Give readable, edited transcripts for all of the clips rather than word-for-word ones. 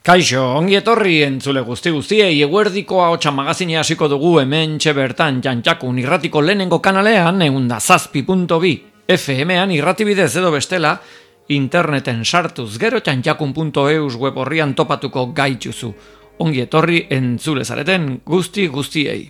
Kaixo, ongi etorri entzule guztiei eguerdiko ahotsa magazine hasiko dugu hementxe bertan Jantxakun irratiko lehenengo kanalean 107.2 FM-an irratibidez edo bestela interneten sartuz gero jantxakun.eus web horrian topatuko gaituzu. Ongi etorri entzule zareten guztiei.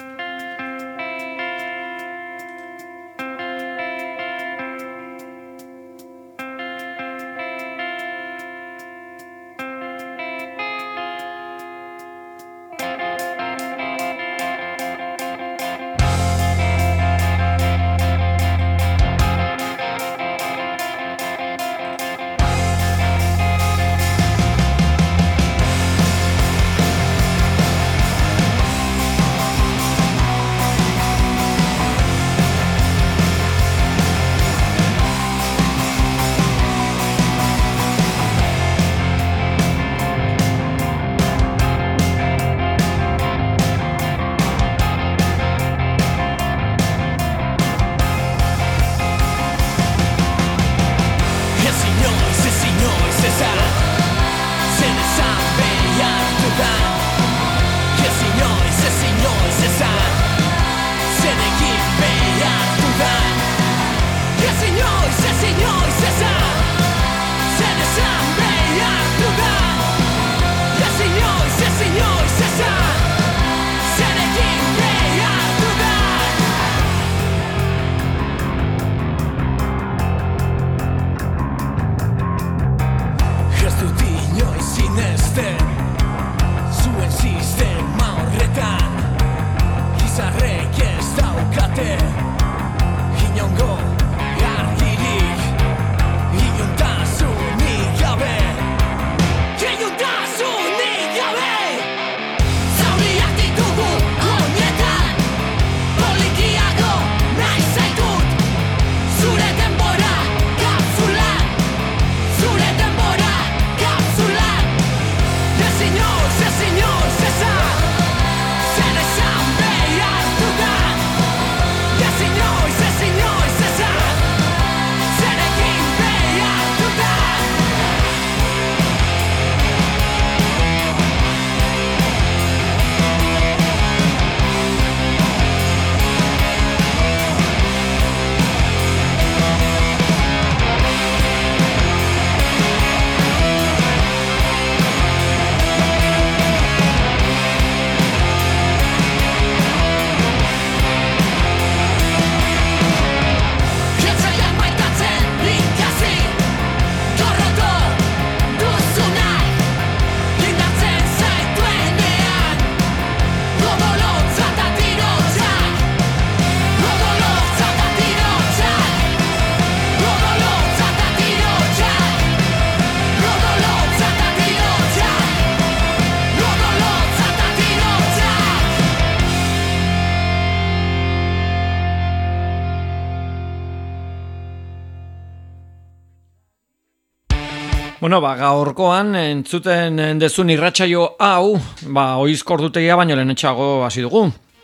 Gaurkoan entzuten dezun irratsaio hau, oizko ordutegia baino lehenetxeago hasi dugu.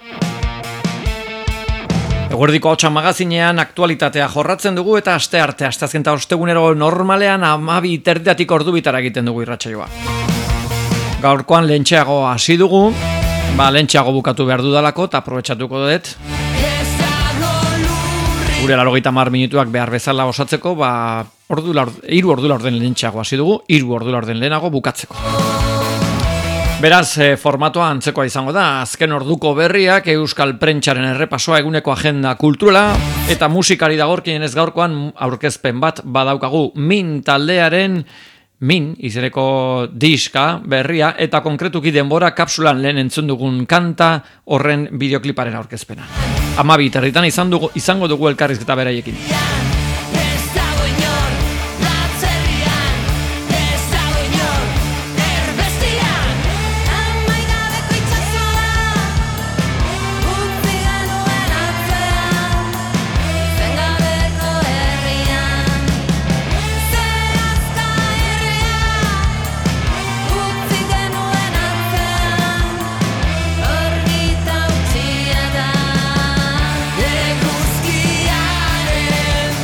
Eguerdiko ahotsa magazinean aktualitatea jorratzen dugu eta asteazken eta ostegunero normalean 12:30 ordu bitara egiten dugu irratsaioa. Gaurkoan lehentxeago hasi dugu, lehentxeago bukatu behar dudalako eta aprobetxatuko dut. Gure 80 minutuak behar bezala osatzeko, 3 ordu laurden lehentxeago hasi dugu, 3 ordu laurden lehenago bukatzeko. Beraz, formatoa antzekoa izango da, azken orduko berriak, euskal prentxaren errepasoa, eguneko agenda kulturala, eta musikari dagorkien ez gaurkoan aurkezpen bat badaukagu Min taldearen Min izeneko diska berria, eta konkretuki denbora kapsulan lehen entzun dugun kanta horren bideokliparen aurkezpena. 12:30 izango dugu elkarrizketa beraiekin. Eguzkiaren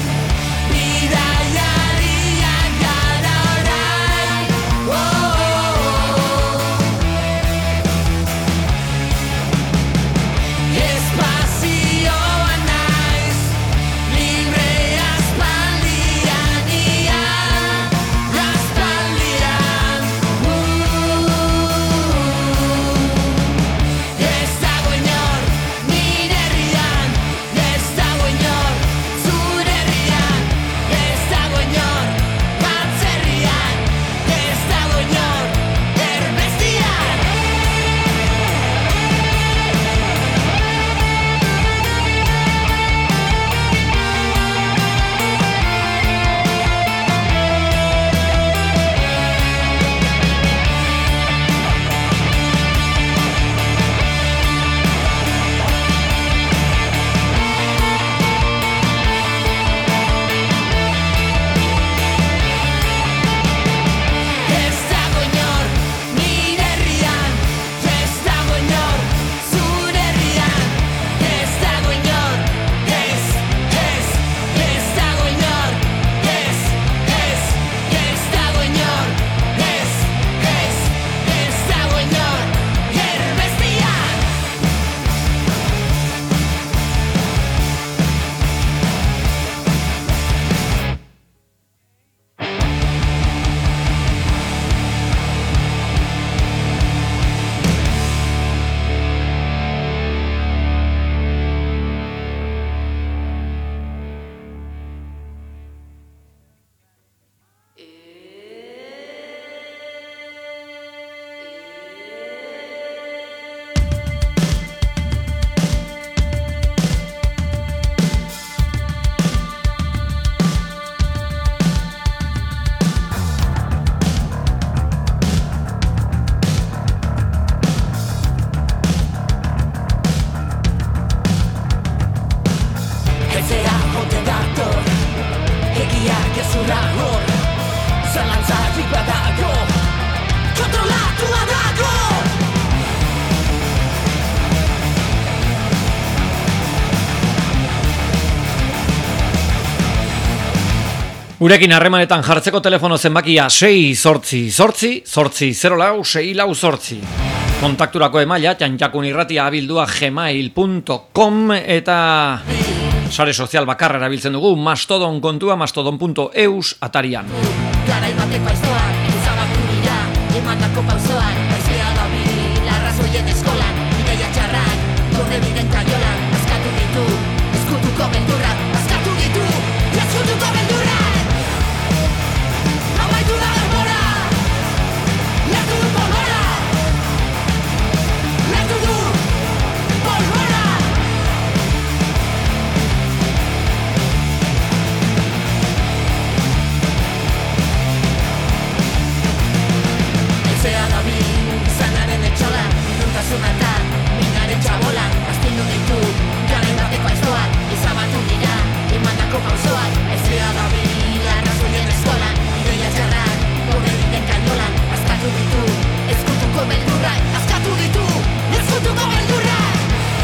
Begiak gezurra hor zalantzatik badago kontrolatua dago. Gurekin harremanetan jartzeko telefono zenbakia 688-804-648. Kontakturako emaila txantxakunirratia@gmail.com eta sare sozial bakarra erabiltzen dugu Mastodon kontua mastodon.eus atarian. Garai batek paiztoan, ezabatu dira, emandako pausoan, paizea da bil, arrazoien eskolan, ideia txarrak, gorde biden kaiolan, askatu ditu, eskutuko beldurrak, askatu ditu, eskutuko beldurrak! Amaitu da denbora! Lertu du polbora! Lertu du polbora! Ezea da bil, zanaren etxola, iluntasunatan, minaren txabolan, astindu ditu, garen bateko aiztoan, izabatu dira, emandako pausoan, ezea da bil, arrazoien eskolan, ideia txarrak, gorde biden kaiolan, askatu ditu, eskutuko beldurrak, askatu ditu, eskutuko beldurrak!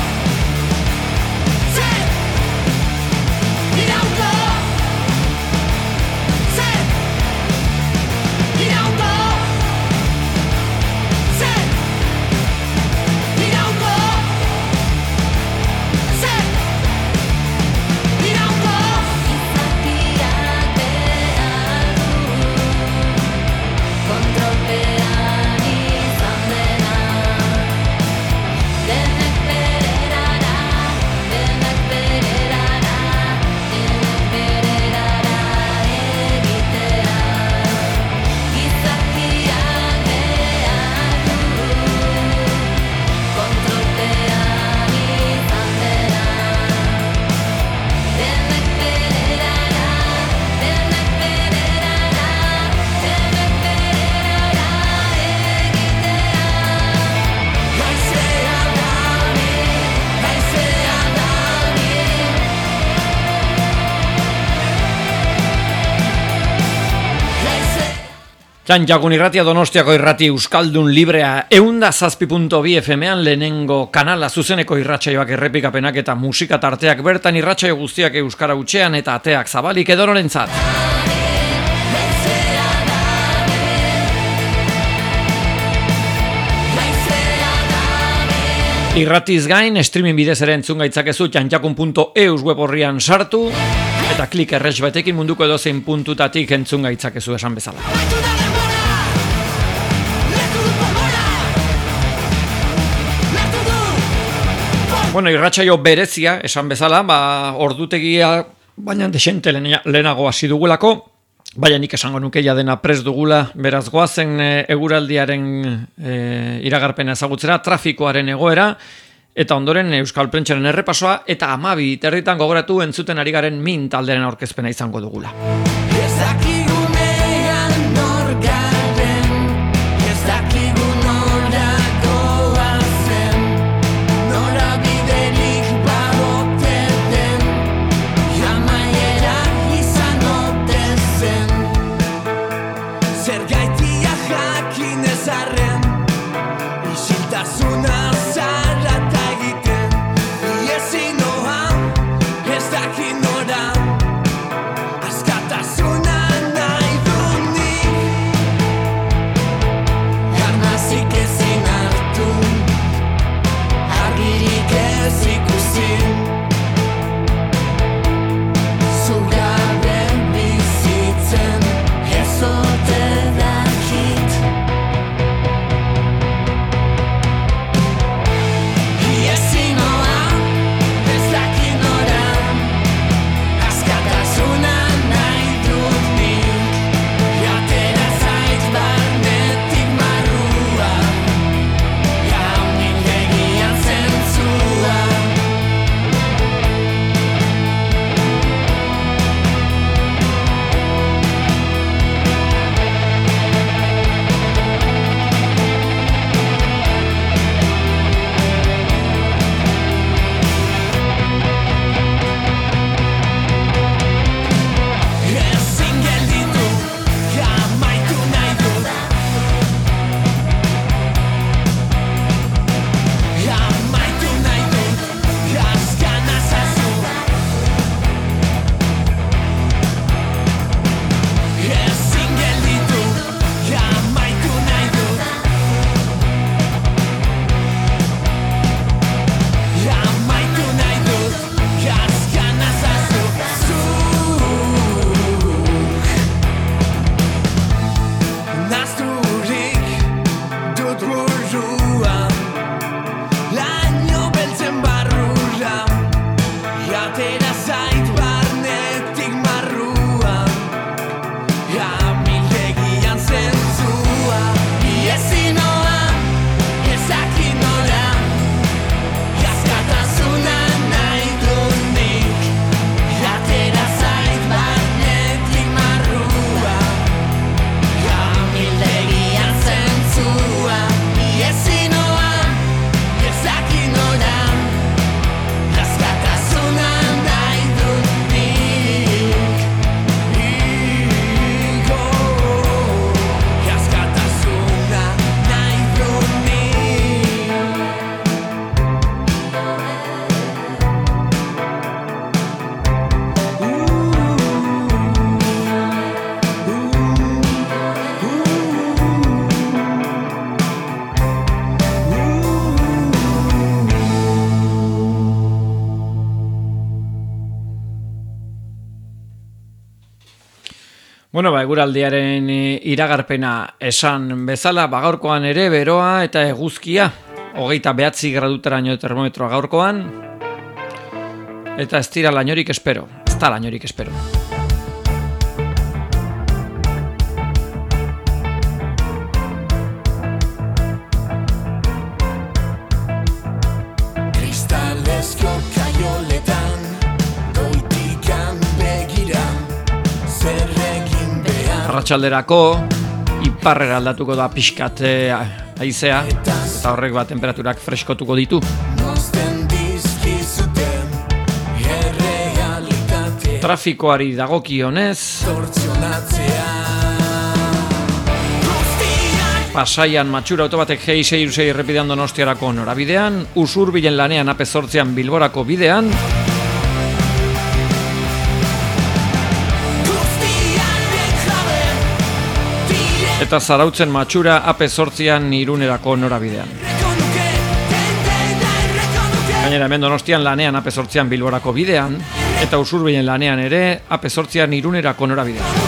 Zer! Iraungo! Zer! Iraungo! Zer! Iraungo! Zer! Iraungo! Izakiak behar du kontrolpean izan dena. Denek bererara, denek bererara, denek bererara egitea. Gizakiak behar du kontrolpean izan dena. Denek bererara, denek bererara, denek bererara egitea. Gaizea dami, gaizea dami. Gaizea Txantxakun irratia Donostiako irrati Euskaldun librea 107.2 FM-an lehenengo kanala zuzeneko irratsaioak errepikapenak eta musika tarteak bertan irratsaio guztiak euskara hutsean eta ateak zabalik edonorentzat. Irratiz gain, streaming bidez ere entzun gaitzakezu txantxakun.eus web horrian sartu eta klik erres batekin munduko edozein puntutatik entzun gaitzakezu esan bezala. amaitu da denbora! Lertu du polbora! Lertu du Bueno, irratsaio berezia, esan bezala, ordutegia baina desente lehenago hasi dugulako, baina nik esango nukeia dena prest dugula, beraz goazen eguraldiaren iragarpena ezagutzera, trafikoaren egoera, eta ondoren Euskal Prentsaren errepasoa, eta 12:30 gogoratu entzuten ari garen min talderen aurkezpena izango dugula. Ez dakigunean nor garen, ez dakigu nora goazen, nora biderik bagote den, jamaiera izan ote zen. Zergaitia jakin ezarren, isiltasuna zarrata egiten, iesi noa, ez daki nora, askatasuna Bueno, eguraldiaren iragarpena esan bezala, gaurkoan ere beroa eta eguzkia, 29 gradutaraino termometroa gaurkoan, eta ez da lainorik espero. Kristalezko kaioletan, goitikan begira, zer egin behar. Arratsalderako iparrera aldatuko da pixkat haizea, eta horrek temperaturak freskotuko ditu. Trafikoari dagokionez, Pasaian matxura autobatek G6 errepidean Donostiarako norabidean, Usurbilen lanean AP8 Bilborako bidean, eta Zarautzen matxura AP8 Irunerako norabidean. Gainera hemen Donostian lanean AP8 Bilborako bidean, eta Usurbilen lanean ere AP8 Irunerako norabidean.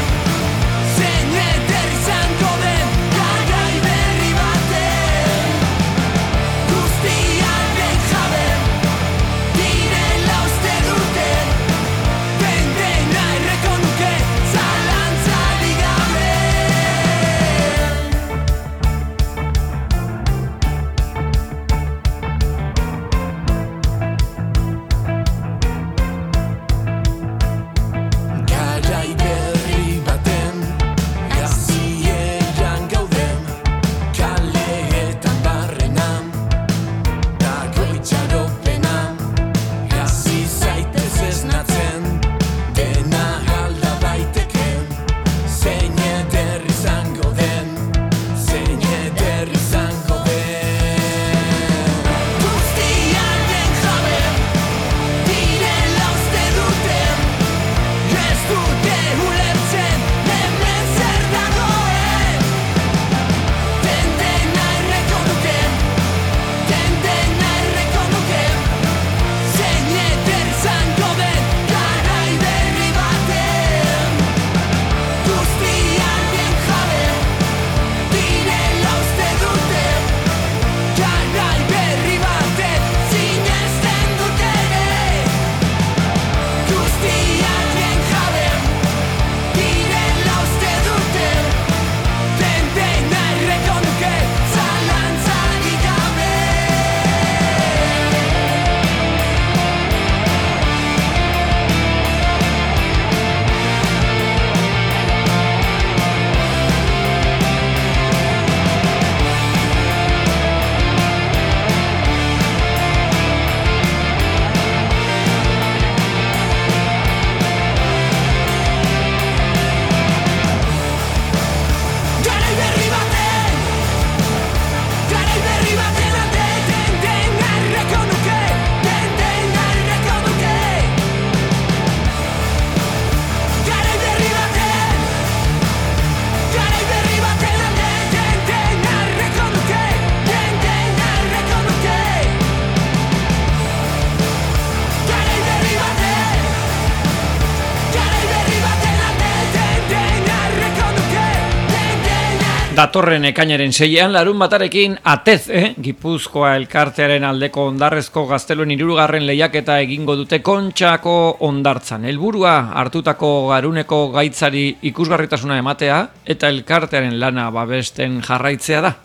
Datorren ekainaren 6ean larun batarekin Atez, Gipuzkoa elkartearen aldeko ondarrezko gazteluen 3. lehiaketa egingo dute Kontxako hondartzan. Helburua hartutako garuneko gaitzari ikusgarritasuna ematea eta elkartearen lana babesten jarraitzea da.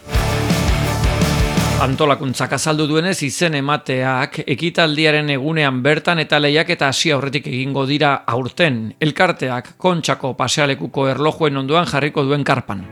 Antolakuntzak azaldu duenez izen emateak ekitaldiaren egunean bertan eta lehiaketa hasi aurretik egingo dira aurten. Elkarteak Kontxako pasealekuko erlojuen ondoan jarriko duen karpan.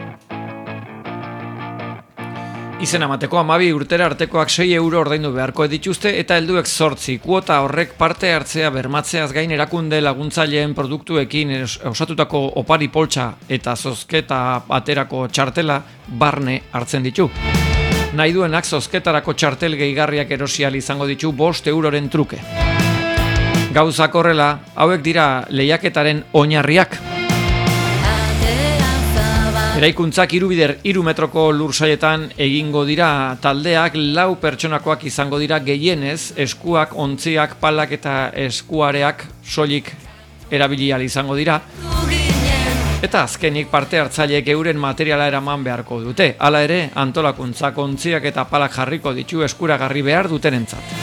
Izen emateko 12 urtera artekoak 6 euro ordaindu beharko dituzte eta helduek 8. Kuota horrek parte hartzea bermatzeaz gain erakunde laguntzaileen produktuekin osatutako opari poltsa eta zozketa baterako txartela barne hartzen ditu. Nahi duenak zozketarako txartel gehigarriak erosial izango ditu 5 euroren truke. Gauzak horrela, hauek dira lehiaketaren oinarriak. Eraikuntzak 3 metroko lursailetan egingo dira taldeak 4 pertsonakoak izango dira gehienez, eskuak, ontziak, palak eta eskuareak soilik erabili ahal izango dira. Eta azkenik parte hartzaileek euren materiala eraman beharko dute. Hala ere, antolakuntza kontziak eta palak jarriko ditu eskuragarri behar dutenentzat.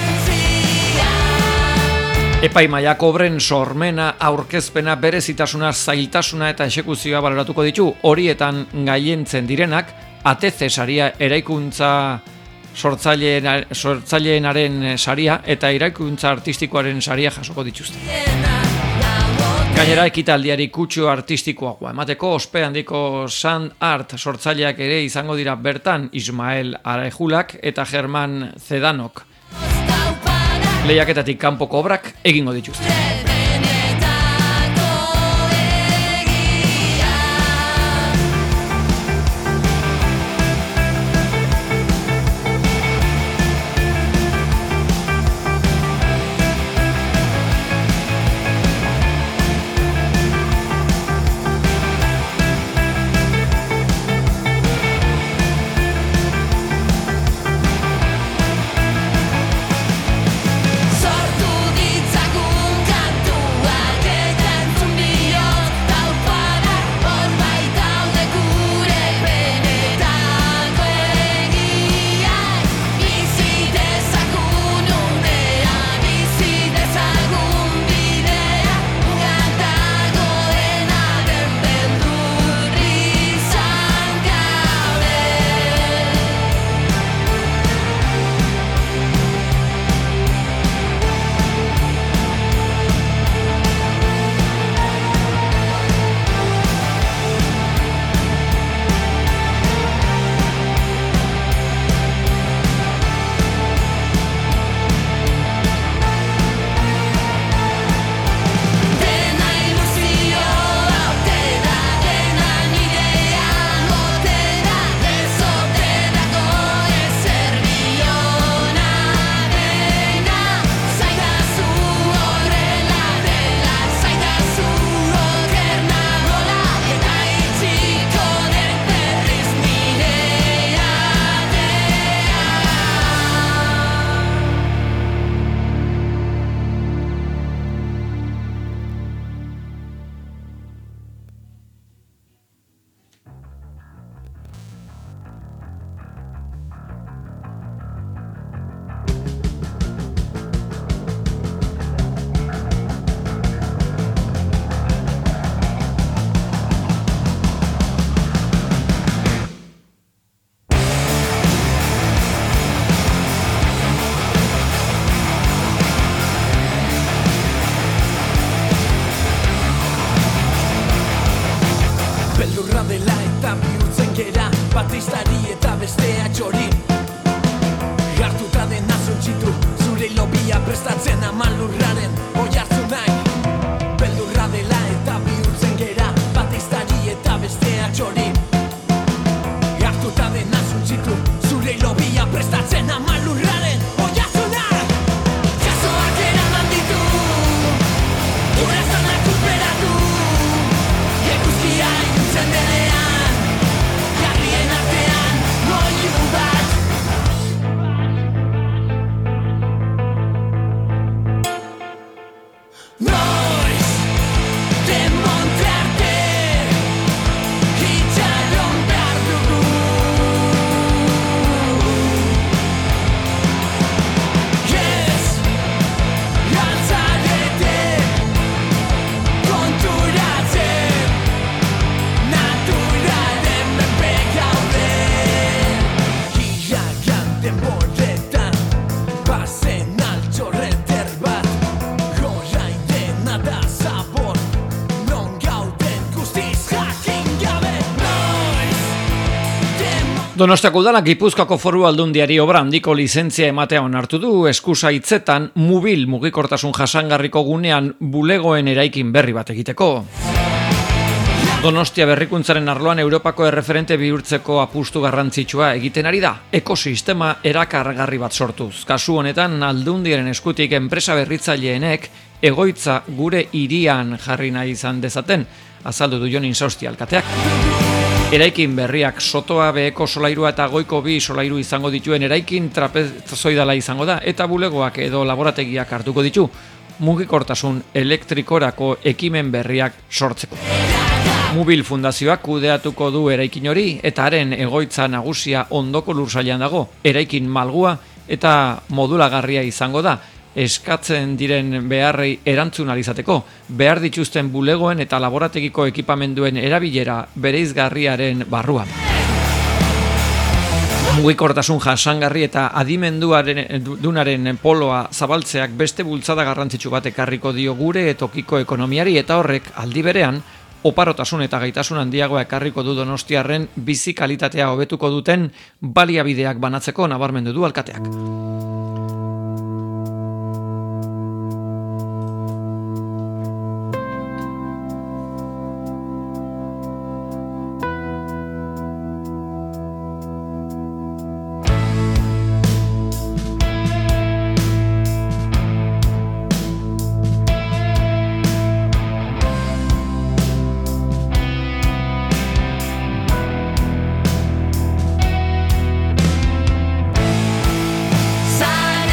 Epaimaiak obren sormena, aurkezpena, berezitasuna, zailtasuna eta exekuzioa baloratuko ditu. Horietan gailentzen direnak, ATC saria eraikuntza sortzaileenaren saria eta eraikuntza artistikoaren saria jasoko dituzte. Gainera, ekitaldiari kutsu artistikoagoa emateko ospe handiko Sand Art sortzaileak ere izango dira bertan, Ismael Arejulak eta Germán Zedanok. Lehiaketatik kanpoko obrak egingo dituzte. Donostiako Udalak Gipuzkoako Foru Aldundiari obra handiko lizentzia ematea onartu du. Eskusaitzetan Mubil mugikortasun jasangarriko gunean bulegoen eraikin berri bat egiteko. Donostia berrikuntzaren arloan Europako erreferente bihurtzeko apustu garrantzitsua egiten ari da. Ekosistema erakargarri bat sortuz. Kasu honetan Aldundiaren eskutik enpresa berritzaileenek egoitza gure hirian jarri nahi izan dezaten, azaldu du Jon Insausti alkateak. Eraikin berriak Sotoa beheko solairua eta goiko bi solairu izango dituen eraikin trapezoidala izango da, eta bulegoak edo laborategiak hartuko ditu mugikortasun elektrikorako ekimen berriak sortzeko. Mubil Fundazioak kudeatuko du eraikin hori eta haren egoitza nagusia ondoko lursailean dago. Eraikin malgua eta modulagarria izango da. Eskatzen diren beharrei erantzun alizateko, behar dituzten bulegoen eta laborategiko ekipamenduen erabilera bereizgarriaren barruan. Mugikortasun jasangarri eta adimenduaren dunaren poloa zabaltzeak beste bultzada garrantzitsu bat ekarriko dio gure tokiko ekonomiari eta horrek aldi berean oparotasun eta gaitasun handiagoa ekarriko du Donostiarren bizi kalitatea hobetuko duten baliabideak banatzeko nabarmendu du alkateak. Zara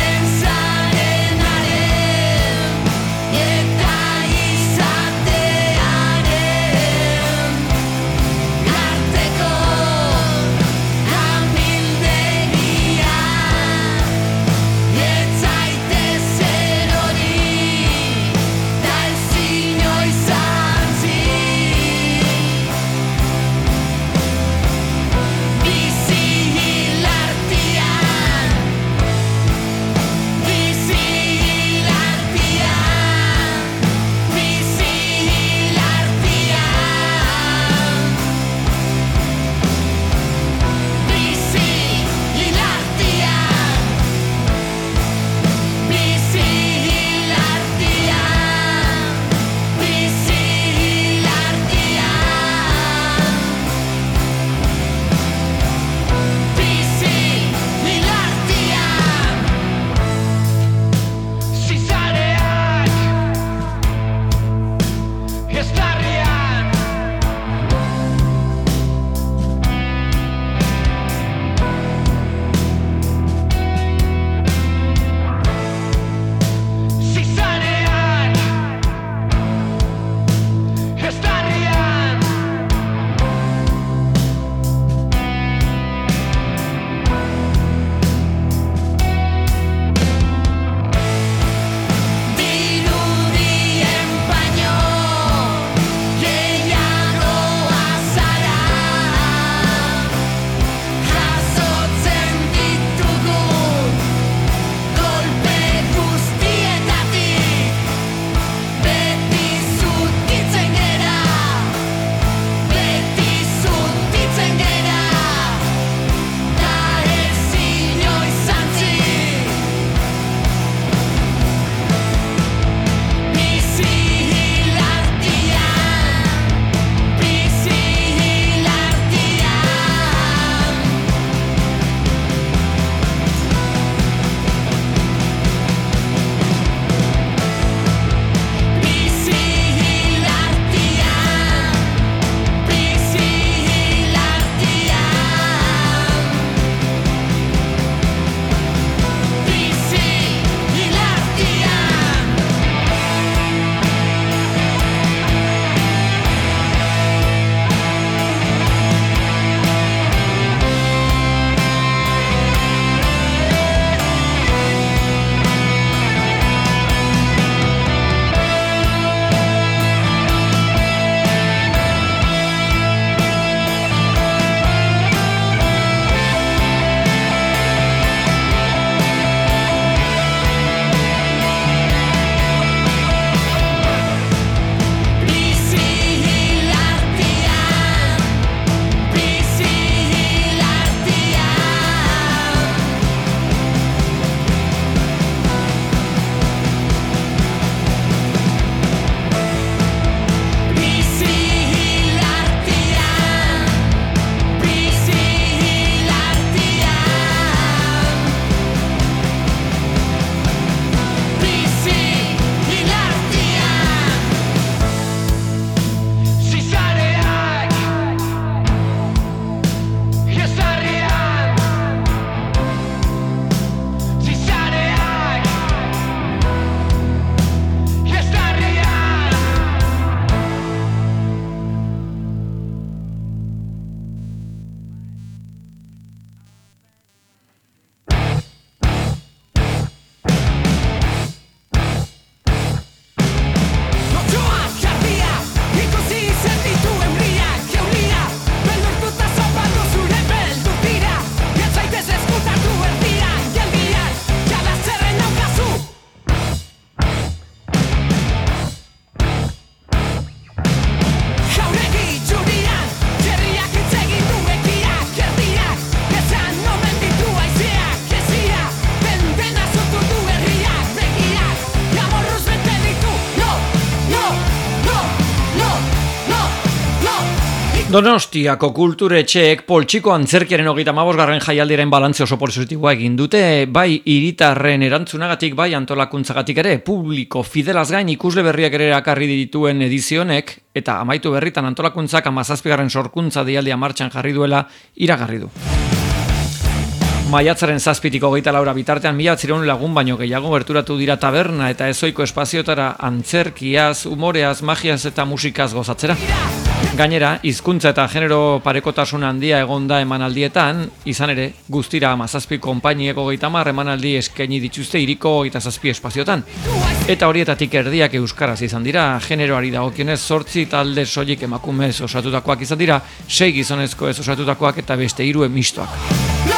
Donostiako kulturetxeek poltsiko antzerkiaren 35. jaialdiaren balantze oso positiboa egin dute, bai hiritarren erantzunagatik, bai antolakuntzagatik ere, publiko fidelaz gain ikusle berriak ere erakarri dituen edizionek, eta amaitu berritan antolakuntzak 17. sorkuntza deialdia martxan jarri duela iragarri du. Maiatzaren 7-tik 24 bitartean 1.000 lagun baino gehiago gerturatu dira taberna eta ezoiko espaziotara antzerkiaz, humoreaz, magiaz eta musikaz gozatzera. Gainera, hizkuntza eta genero parekotasun handia egonda emanaldietan, izan ere, guztira 17 konpainieko 30 emanaldi eskaini dituzte hiriko 27 espaziotan. Eta horietatik erdiak euskaraz izan dira, generoari dagokionez 8 talde soilik emakumez osatutakoak izan dira, 6 gizonezko ez osatutakoak eta beste 3 mistoak.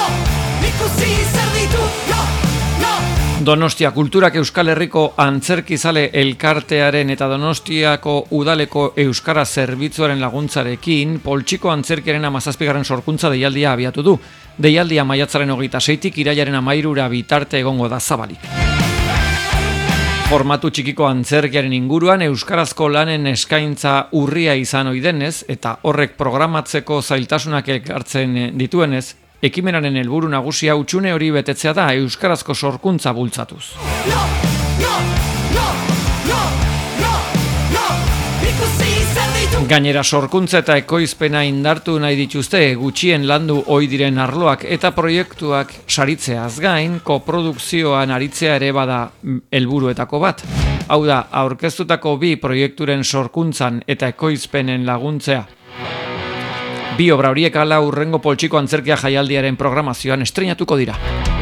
Donostia Kulturak Euskal Herriko Antzerkizale Elkartearen eta Donostiako Udaleko Euskara Zerbitzuaren laguntzarekin poltsiko antzerkiaren 17. sorkuntza deialdia abiatu du. Deialdia maiatzaren 26-tik irailaren 13 bitarte egongo da zabalik. Formatu txikiko antzerkiaren inguruan euskarazko lanen eskaintza urria izan ohi denez eta horrek programatzeko zailtasunak elkartzen dituenez, ekimenaren helburu nagusia hutsune hori betetzea da euskarazko sorkuntza bultzatuz. Gainera sorkuntza eta ekoizpena indartu nahi dituzte gutxien landu ohi diren arloak eta proiektuak saritzeaz gain koprodukzioan aritzea ere bada helburuetako bat. Hau da, aurkeztutako 2 proiekturen sorkuntzan eta ekoizpenen laguntzea. 2 obra horiek hala hurrengo poltsiko antzerkia jaialdiaren programazioan estreinatuko dira.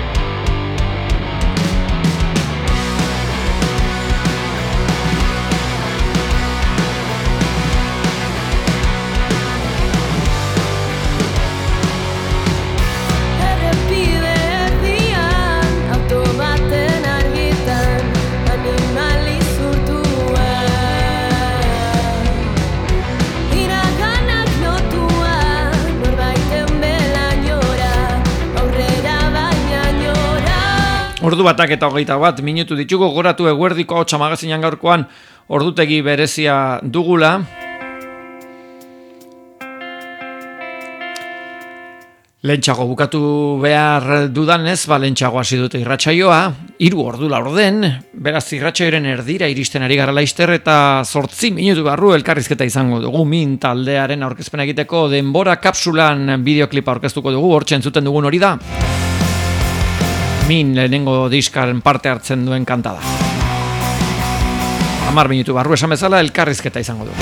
Ordu batak eta 21 minutu ditugu, goratu eguerdiko Ahotsa magazinean gaurkoan ordutegi berezia dugula. Lehentxago bukatu behar dudanez, lehentxago hasi dute irratsaioa, 3 ordu laurden, beraz irratsaioaren erdira iristen ari gara laizter eta 8 minutu barru elkarrizketa izango dugu min taldearen aurkezpena egiteko denbora kapsulan bideoklipa aurkeztuko dugu, hortxe entzuten dugun hori da. Min lehenengo diskaren parte hartzen duen kantada. 10 minutu barru esan bezala elkarrizketa izango du.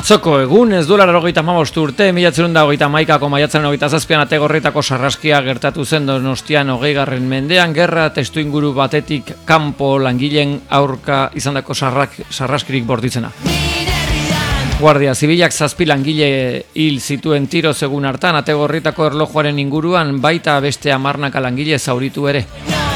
Atzoko egun, ez duela 95 urte, 1921ko maiatzaren 27an Ategorretako sarraskia gertatu zen Donostian 20. mendean, gerra testuinguru batetik kanpo langileen aurka izandako sarraskirik bortitzena. Guardia Zibilak 7 langile hil zituen tiroz egun hartan, Ategorretako erlojuaren inguruan, baita beste 10 langile zauritu ere.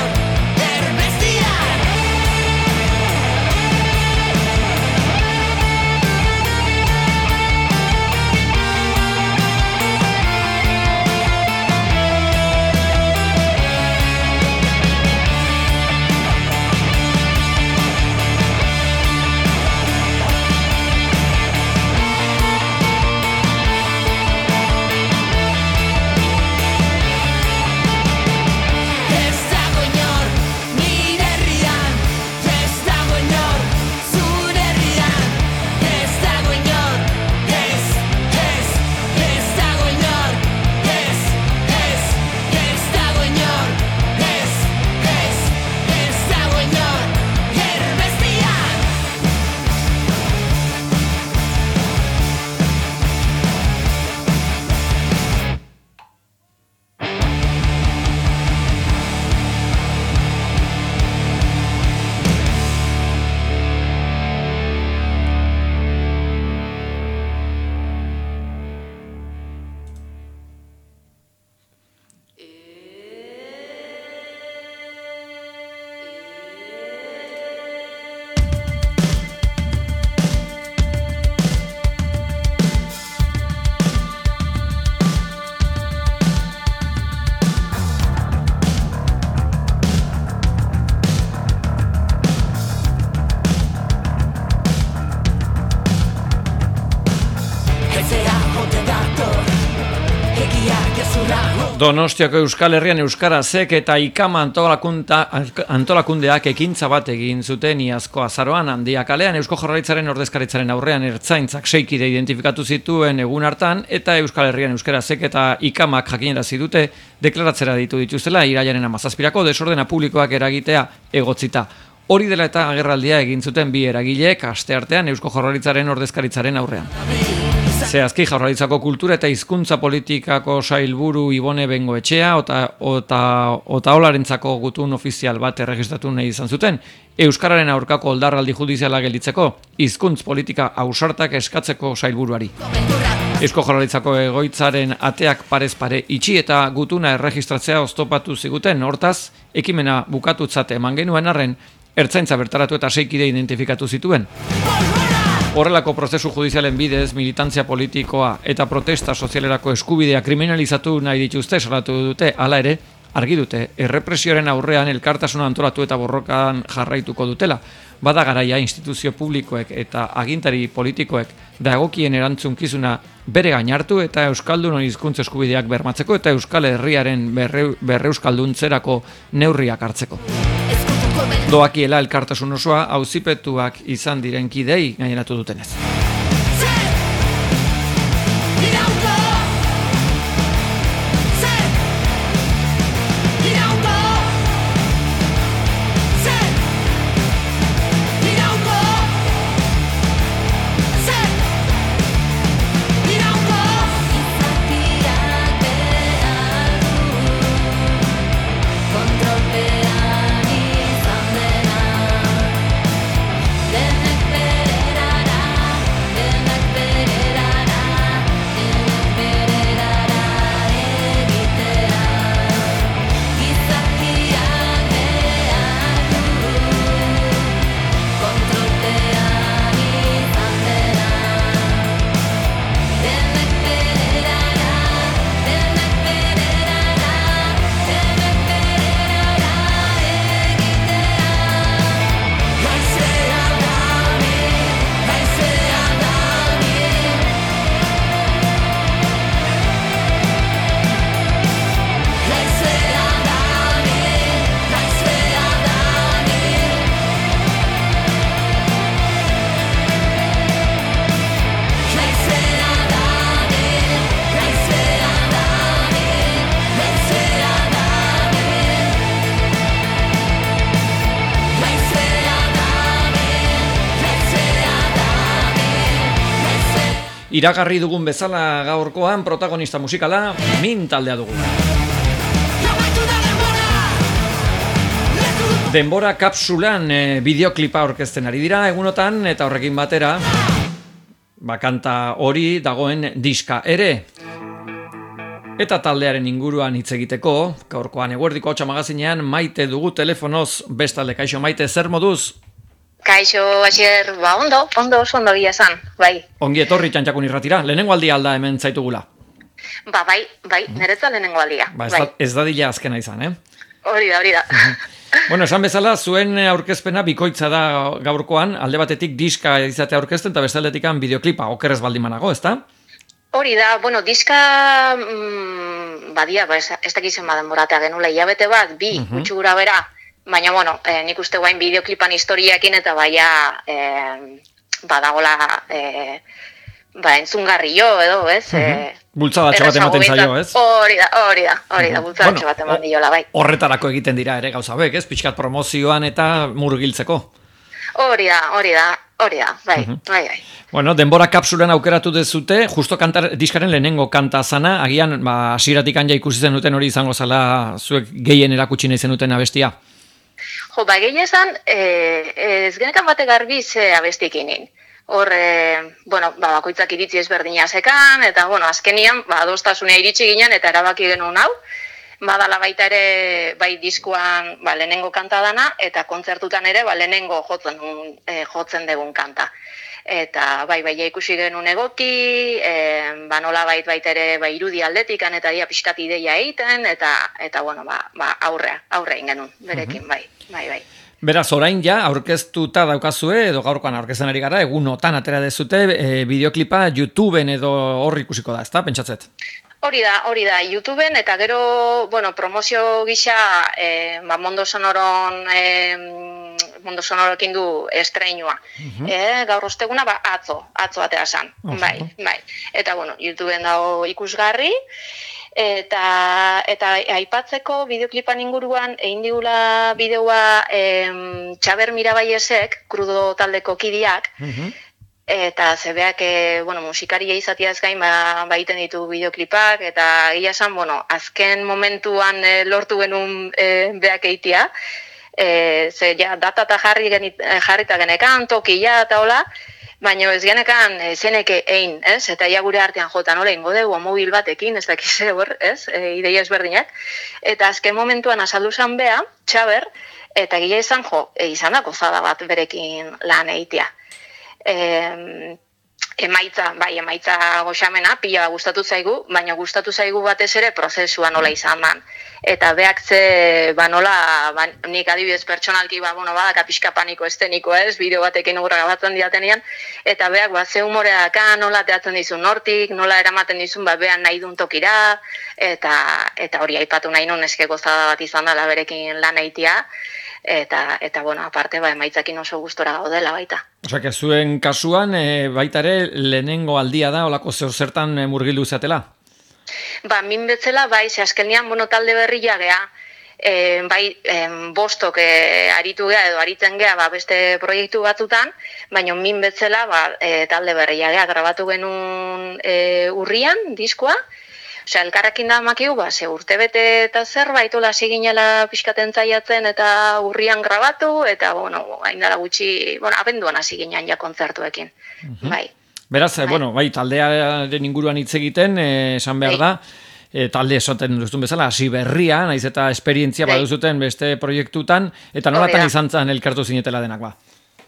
Donostiako Euskal Herrian Euskarazek eta Ikama antolakundeak ekintza bat egin zuten iazko azaroan Handia kalean Eusko Jaurlaritzaren ordezkaritzaren aurrean ertzaintzak 6 kide identifikatu zituen egun hartan eta Euskal Herrian Euskarazek eta Ikamak jakinarazi dute deklaratzera ditu dituztela irailaren 17ako desordena publikoak eragitea egotzita. Hori dela eta agerraldia egin zuten bi eragileek asteartean Eusko Jaurlaritzaren ordezkaritzaren aurrean. Zehazki Jaurlaritzako kultura eta hizkuntza politikako sailburu Ibone Bengoetxea eta olarentzako gutun ofizial bat erregistratu nahi izan zuten, Euskararen aurkako oldarraldi judiziala gelditzeko, hizkuntz politika ausartak eskatzeko sailburuari. Eusko Jaurlaritzako egoitzaren ateak parez pare itxi eta gutuna erregistratzea oztopatu ziguten, hortaz, ekimena bukatutzat eman genuen arren, ertzaintza bertaratu eta 6 kide identifikatu zituen. Horrelako prozesu judizialen bidez, militantzia politikoa eta protesta sozialerako eskubidea kriminalizatu nahi dituzte salatu dute, hala ere, argi dute, errepresioaren aurrean elkartasuna antolatu eta borrokan jarraituko dutela. Bada garaia instituzio publikoek eta agintari politikoek dagokien erantzunkizuna bere gain hartu eta Euskaldunon hizkuntza eskubideak bermatzeko eta Euskal Herriaren berreuskalduntzerako neurriak hartzeko. Doakiela elkartasun osoa auzipetuak izan diren kidei gaineratu dutenez. iragarri dugun bezala gaurkoan protagonista musikala Min taldea dugu. Denbora kapsulan bideoklipa aurkezten ari dira egunotan eta horrekin batera kanta hori dagoen diska ere. Eta taldearen inguruan hitz egiteko, gaurkoan Eguerdiko Hotsa magazinean Maite dugu telefonoz. Bestalde, kaixo Maite, zer moduz? Kaixo, Asier, ondo gila esan, bai. Ongi etorri Txantxakun irratira, lehenengo aldia alda hemen zaitugula. Bai, niretza lehenengo aldia. Ez dadila azkena izan, Hori da. Bueno, esan bezala, zuen aurkezpena bikoitza da gaurkoan, alde batetik diska izatea aurkezten, eta bestaldetikan bideoklipa, okerrez baldimanago, ezta? Hori da, bueno, diska badia, ez dakizen denboratea genula hilabete bat, gutxi gura bera, baina, bueno, nik uste guain bideoklipan historiakin eta badagola entzungarri jo, edo, ez? Bultzadatxo bat ematen zaio, ez? Hori da, bultzadatxo bat ematen diola, bai. Horretarako egiten dira ere gauza bek, ez? Pixkat promozioan eta murgiltzeko. Hori da, bai. Bueno, denbora kapsulan aukeratu dezute, justo diskaren lehenengo kanta zana, agian, hasieratik ja ikusi zenuten hori izango zala zuek gehien erakutsi nahi zenuten abestia. Jo, gehien esan, ez genekan bate garbi ze abestikinin. Hor, bakoitzak iritzi ezberdina zekan, eta, azkenian, adostasunea iritsi ginen, eta erabaki genuen hau. Badala baita ere, bai diskuan lehenengo kanta dana, eta kontzertutan ere lehenengo jotzen dugun kanta. Eta bai ikusi genuen egoki, nola baita ere irudi aldetikan, eta dia pixkat ideia egiten, eta aurre egin genuen, berekin, bai. Beraz, orain ja, aurkeztuta daukazue, edo gaurkoan aurkezten ari gara, egunotan atera dezute, bideoklipa YouTubeen edo hor ikusiko da, ezta, pentsatzet? Hori da, YouTubeen, eta gero, promozio gisa, Mondo Sonorokin du estreinua. Gaur osteguna, atzo atera san, bai. Eta, YouTubeen dago ikusgarri, eta aipatzeko bideoklipan inguruan, egin digula bideoa Txaber Mirabaiesek, Krudo taldeko kidiak, eta zebeak, musikaria izatia ez gain, baiten ditu bideoklipak, eta gila esan, azken momentuan lortu genuen beak eitia, ze ja data eta jarrita genekan, tokia eta hola, baina ez genekan zeneke egin, ez? Eta ia gure artean jota nola ingo dugu mobil batekin, ez dakize hor, ez? Ideia ezberdinak. Eta azken momentuan azaldu zan bea, Txaber, eta gila izan izan dako zada bat berekin lan eitia. Emaitza goxamena, pila gustatu zaigu, baina gustatu zaigu batez ere prozesua nola izan dan. Eta beak ze, nik adibidez pertsonalki, badaka pixka paniko esteniko ez, bideo batekin urra gabatzen diatenean, eta beak ze humorea daka, nola teatzen dizun nortik, nola eramaten dizun, behan nahi dun tokira, eta hori aipatu nahi nun eske gozada bat izan dela berekin lan eitia, eta aparte, emaitzakin oso gustora gaudela baita. Osa, zuen kasuan, baita ere, lehenengo aldia da, olako zertan murgildu zatela? Min betzela, ze azkenean talde berria gea, bostok aritu gea edo aritzen gea beste proiektu batzutan, baina min betzela talde berria gea, grabatu genuen urrian, diskoa, elkarrekin da makiu, ze urtebete eta zerbait ola ziginela pixkaten zaiatzen eta urrian grabatu, eta, hain dara gutxi, abenduan hasi ginen ja kontzertuekin, bai. Beraz, taldearen inguruan hitz egiten, esan behar da, talde esaten duztun bezala, hasi berria, naiz eta esperientzia baduzuten beste proiektutan, eta nolatan izan zen elkartu zinetela denak ba?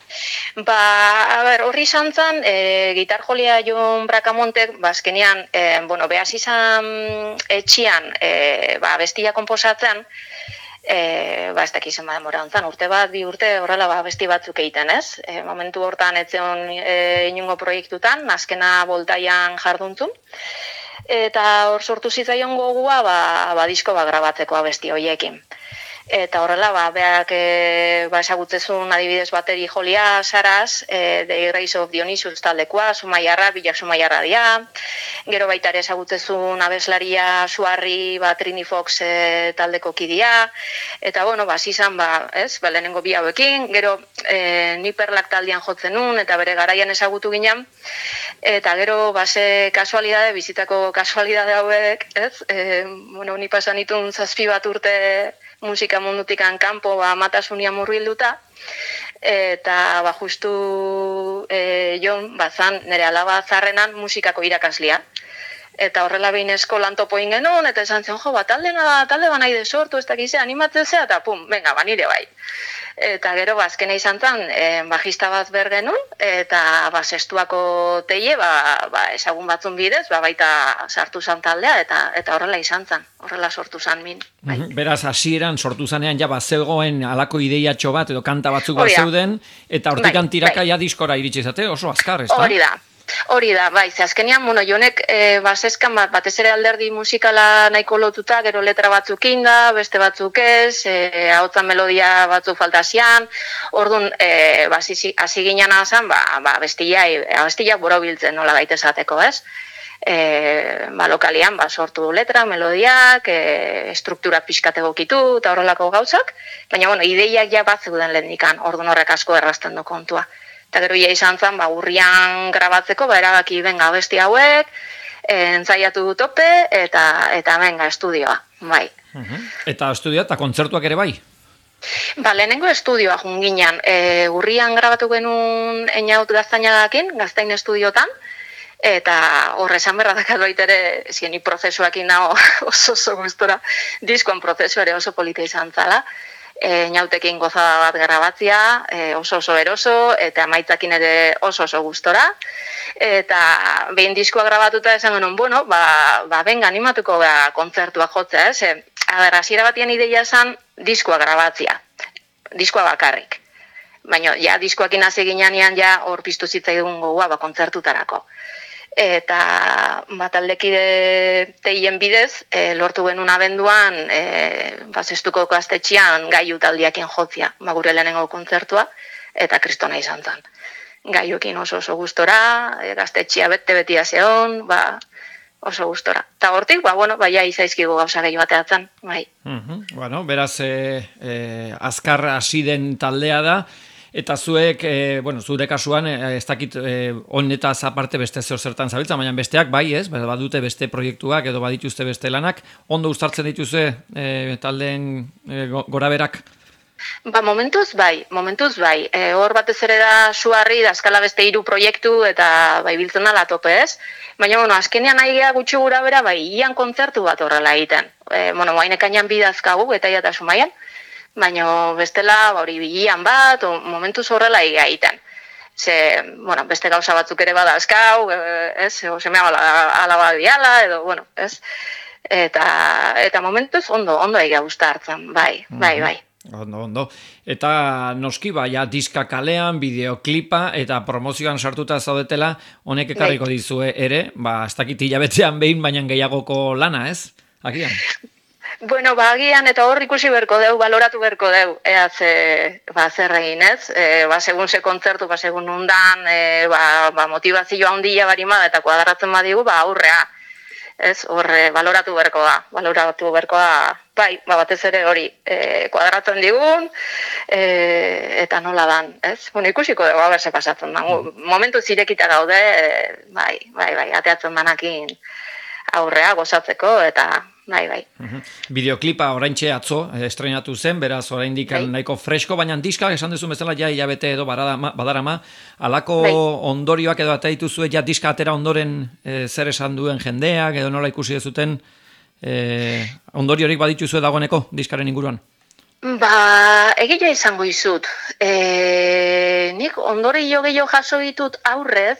Horri izan zen, gitar jolia Jon Bracamontek, azkenean, behaz izan etxian, bestia komposatzen, ez dakizen denbora hontzan, urte bat, bi urte horrela besti batzuk egiten, ez? Momentu hortan etzeon inungo proiektutan, azkena boltaian jarduntzun, eta hor sortu zitzaion gogua, disko grabatzeko abesti horiekin. Eta horrela, beak esagutzezun adibidez bateri jolia saraz, The Race of Dionysus taldekoa, Zumaiarra, bilak Zumaiarra dia, gero baita ere esagutzezun abeslaria Suarri, Trini Fox taldeko kidia, eta bueno, zizan, lehenengo bi hauekin, gero Niperlak taldean jotzen nun, eta bere garaian ezagutu ginen, eta gero, ze kasualidade, bizitako kasualidade hauek, ez? Ni pasan itun 7 bat urte musika mundutikan kanpo matasunia murbilduta, eta justu Jon bazan nire alaba zarrenan musikako irakaslia. Eta horrela behin eskolan topo genuen, eta esan zen, talde banai de sortu, ez dakize, animatzen zea, eta pum, venga, nire bai. Eta gero, azkena izan zen, bajista bat bergenun, eta zestuako teie, ezagun batzun bidez, baita sartu zan taldea, eta horrela izan zen, horrela sortu zan min. Bai. Beraz, hasieran sortu zanean, bazegoen alako ideiatxo bat, edo kanta batzuk bat zeuden, eta hortik tiraka diskora iritsi zate, oso azkar, ez da? Hori da, ze azkenian, Jonek bazeskan batez ere alderdi musikala nahiko lotuta, gero letra batzuk inda, beste batzuk ez, ahotsan melodia batzuk faltazian, orduan, hasi ginen azan, bestia borobiltzen nola baita esateko, ez? Lokalian, sortu letra, melodiak, struktura pixkat egokitu, eta horrelako gauzak, baina, ideiak bat zeuden lehendikan, orduan horrek asko errazten du kontua. Eta gero izan zen, urrian grabatzeko, erabaki benga besti hauek, entzaiatu tope, eta benga estudioa, bai. Eta estudioa eta kontzertuak ere bai? Lehenengo estudioa junginan, urrian grabatu genuen einaut gaztainagakin, gaztain estudiotan, eta horre esan berra dakat baitere, zieni prozesuakin nago oso gustora, diskoan prozesu ere oso polita izan zala, Nautekin gozada bat grabatzia, oso eroso, eta maitzakin ere oso gustora. Eta behin diskoa grabatuta esan genuen, benga animatuko kontzertua jotzea, ez? Hasiera batian ideia esan diskoa grabatzia, diskoa bakarrik. Baina, diskoakin hasi ginean, hor piztu zitzaigun gogoa kontzertutarako. Eta taldekide teien bidez, lortu genuen abenduan, zestuko gaztetxian gaiu taldiakin jotzia, gure lehenengo kontzertua, eta kristona izan zen. Gaiuekin oso gustora, gaztetxia beti zeon, oso gustora. Eta hortik, izaizkigu gauza gehi bateatzen, bai. Beraz, azkar hasi den taldea da, eta zuek, zure kasuan, ez dakit honetaz aparte beste zertan zabiltza, baina besteak bai, ez? Badute beste proiektuak edo badituzte beste lanak, ondo uztartzen dituzue taldeen goraberak? Momentuz bai. Hor batez ere da Suarri, dazkala beste 3 proiektu, eta biltzen da tope ez. Baina, azkenean nahi geha gutxi gura bera, ian kontzertu bat horrela egiten. Hainekainan bidazkagu, eta eta Sumaian, baina bestela hori bilian bat, momentuz horrela egiten. Beste gauza batzuk ere badazkau, ez, seme alaba diala, edo, ez. Eta momentuz ondo egia guzta hartzen, bai. Ondo. Eta noski, diska kalean, bideoklipa, eta promozioan sartuta zaudetela, honek ekarriko dizue ere, ez dakit hilabetean behin, baina gehiagoko lana, ez? Agian? Agian, eta hor ikusi berko deu, baloratu berko deu, zer egin, ez? Segun ze kontzertu, segun undan, motivazioa handia barimada, eta kuadratzen badigu, aurrea. Ez, horre, baloratu berko da, bai, batez ere hori, kuadratzen digun, eta nola dan, ez? Ikusiko dugu, berse pasatzen da. Momentu zirekita gaude, bai, ateatzen danakin aurrea gozatzeko, eta bai. Bideoklipa oraintxe atzo estrenatu zen, beraz oraindik nahiko fresko, baina diska, esan duzu bezala, hilabete edo badarama, alako ondorioak edo eta dituzue, diska atera ondoren zer esan duen jendeak, edo nola ikusi dezuten, ondoriorik badituzue dagoeneko diskaren inguruan? Egia izango izut. Nik ondorio gehiago jaso ditut aurrez,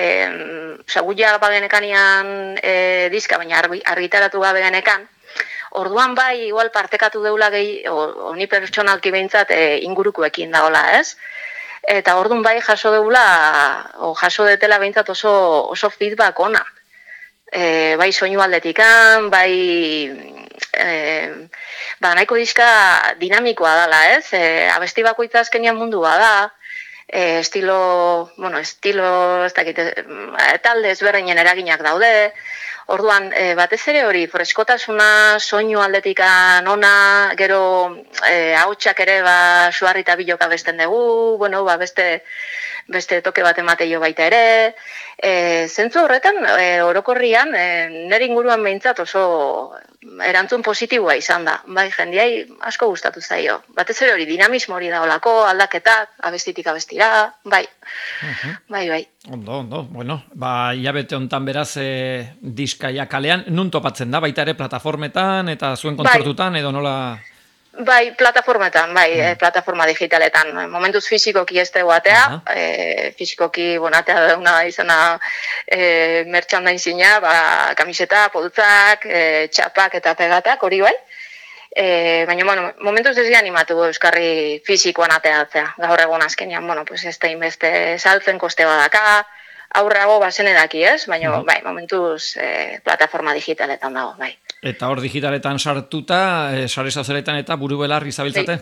guia bagenekanean diska, baina argitaratu gabe genekan, orduan igual partekatu deula gehi, honi pertsonalki behintzat ingurukoekin dagoela, ez? Eta orduan jaso deula, jaso detela behintzat oso feedback ona. Soinu aldetikan, nahiko diska dinamikoa dela, ez? Abesti bakoitza azkenean mundua da, estilo, ez dakit, talde ezberdinen eraginak daude, orduan, batez ere hori, freskotasuna, soinu aldetikan ona, gero ahotsak ere suarri eta bilok abesten dugu, beste toke bat emateio baita ere. Zentzu horretan, orokorrian, nire inguruan behintzat oso erantzun positiboa izan da. Bai, jendiai asko gustatu zaio. Batez ere hori dinamismo hori daolako, aldaketak, abestitik abestira, bai. Bai. Ondo. Bueno, hilabete hontan beraz diskaia kalean, nun topatzen da, baita ere plataformetan eta zuen kontzertutan edo nola... Bai, plataformetan, plataforma digitaletan. Momentuz fizikoki ez dugu atea, fizikoki atea dauna izana merchandising-a, kamiseta, podutzak, txapak eta pegatak, hori bai. Baina, momentuz ez animatu euskarri fizikoan ateatzea. Gaur egun azkenean, ez da inbeste saltzen koste badaka, aurrago bazen edaki, ez? Baina, momentuz plataforma digitaletan dago, bai. Eta hor digitaletan sartuta, sare sozialetan eta buru belarri zabiltzate?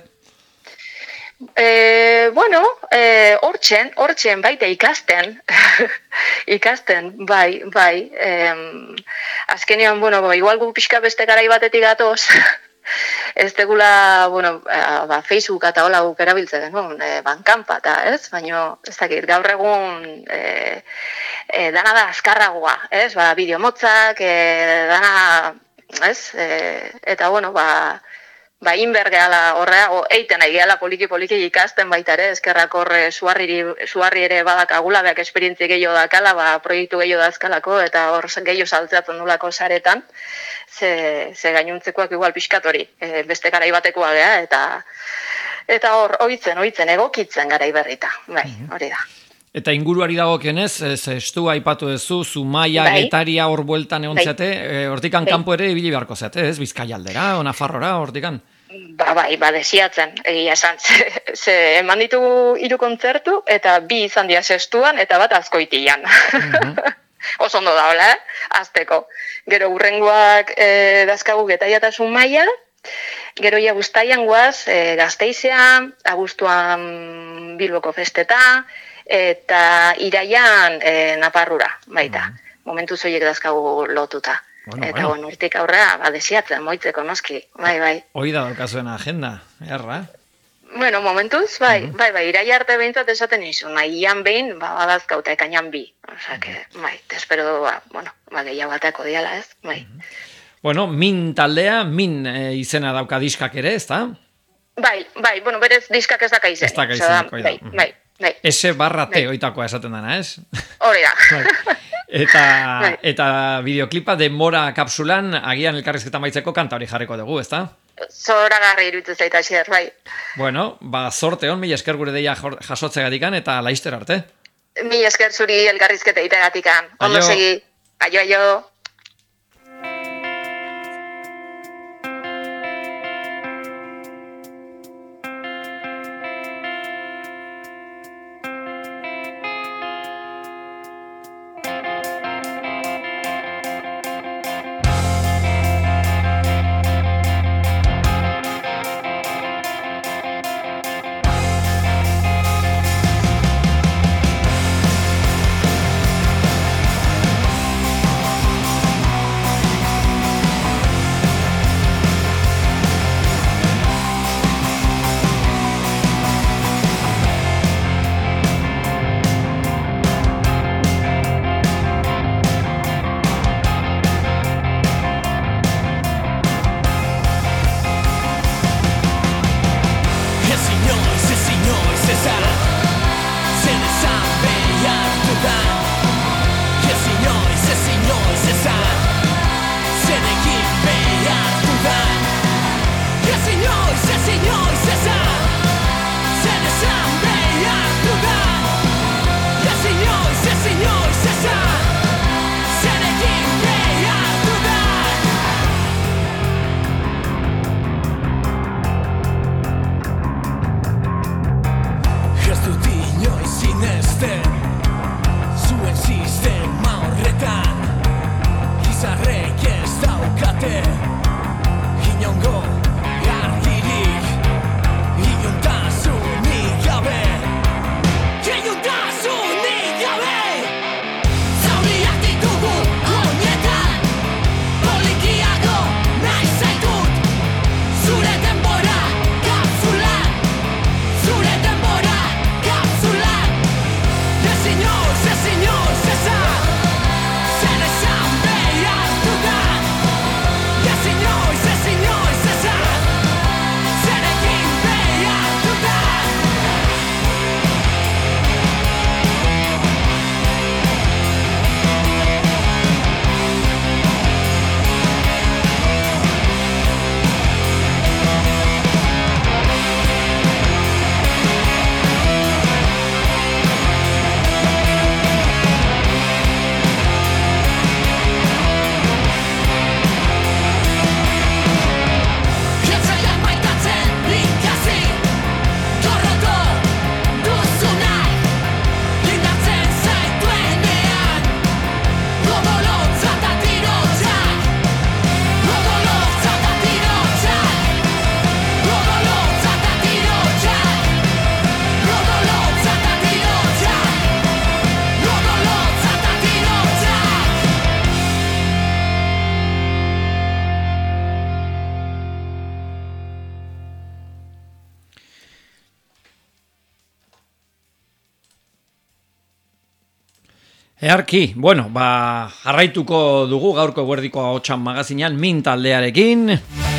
Hortzen, baita ikasten. Ikasten, bai. Azkenean, igual gu pixka beste garai batetik gatoz, ez tegula, Facebook eta hola guk erabiltzen genuen, bankanpa eta, ez? Baina, ez dakit, gaur egun dana da azkarragoa, ez? Bideo motzak, dana... Ez? Eta, inber gehala horreago, eiten nahi gehala poliki ikasten baita ere, eskerrak horre suarri ere badakagula, beak esperientzi gehiago dakala, proiektu gehiago dazkalako, eta hor gehiago saltzeatzen nulako saretan, ze gainuntzekoak igual pixkat hori, beste garai batekoa geha, eta hor, oitzen, egokitzen garai berrita, bai, hori da. Eta inguruari dagokionez, estu aipatu duzu, Zumaia, Getaria hor bueltan egon zeate, hortikan kanpo ere ibili beharko zeate, ez? Bizkaia aldera, o Nafarrora, hortikan? Desiatzen, egia esan. Ze eman ditugu 3 kontzertu, eta 2 izan dira Zestuan, eta bat Azkoitian. Oso ondo da, hola, azteko. Gero urrengoak dazkagu Getaria eta Zumaia, gero ia Uztaian guaz, Gasteizean, abuztuan Bilboko festeta, eta iraian Naparrura, baita. Momentu zoiek dazkagu lotuta. Eta hortik aurrea, desiatzen, moitzeko noski, bai. Hoi da daukazuen agenda, erra? Momentuz, bai, iraia arte behintzat esaten izu, nahian behin, badazkauta ekainan 2. Osake, bai, espero, gehiago bateako diala, ez, bai. Min taldea, Min izena dauka diskak ere, ez da? Bai, berez diskak ez daka izen. Ez daka izen, bai. S/T oitakoa esaten dana, ez? Hori da. Eta bideoklipa denbora kapsulan agian elkarrizketan baitzeko kanta hori jarriko dugu, ez da? Zoragarri iruditzen zaita xier, bai. Zorte hon, mila esker gure deia jasotzegatikan eta laizter arte. Mila esker zuri elkarrizketa itagatikan. Ondo segi. Aio. Earki, bueno, jarraituko dugu gaurko Eguerdiko Ahotsan magazinean Min taldearekin.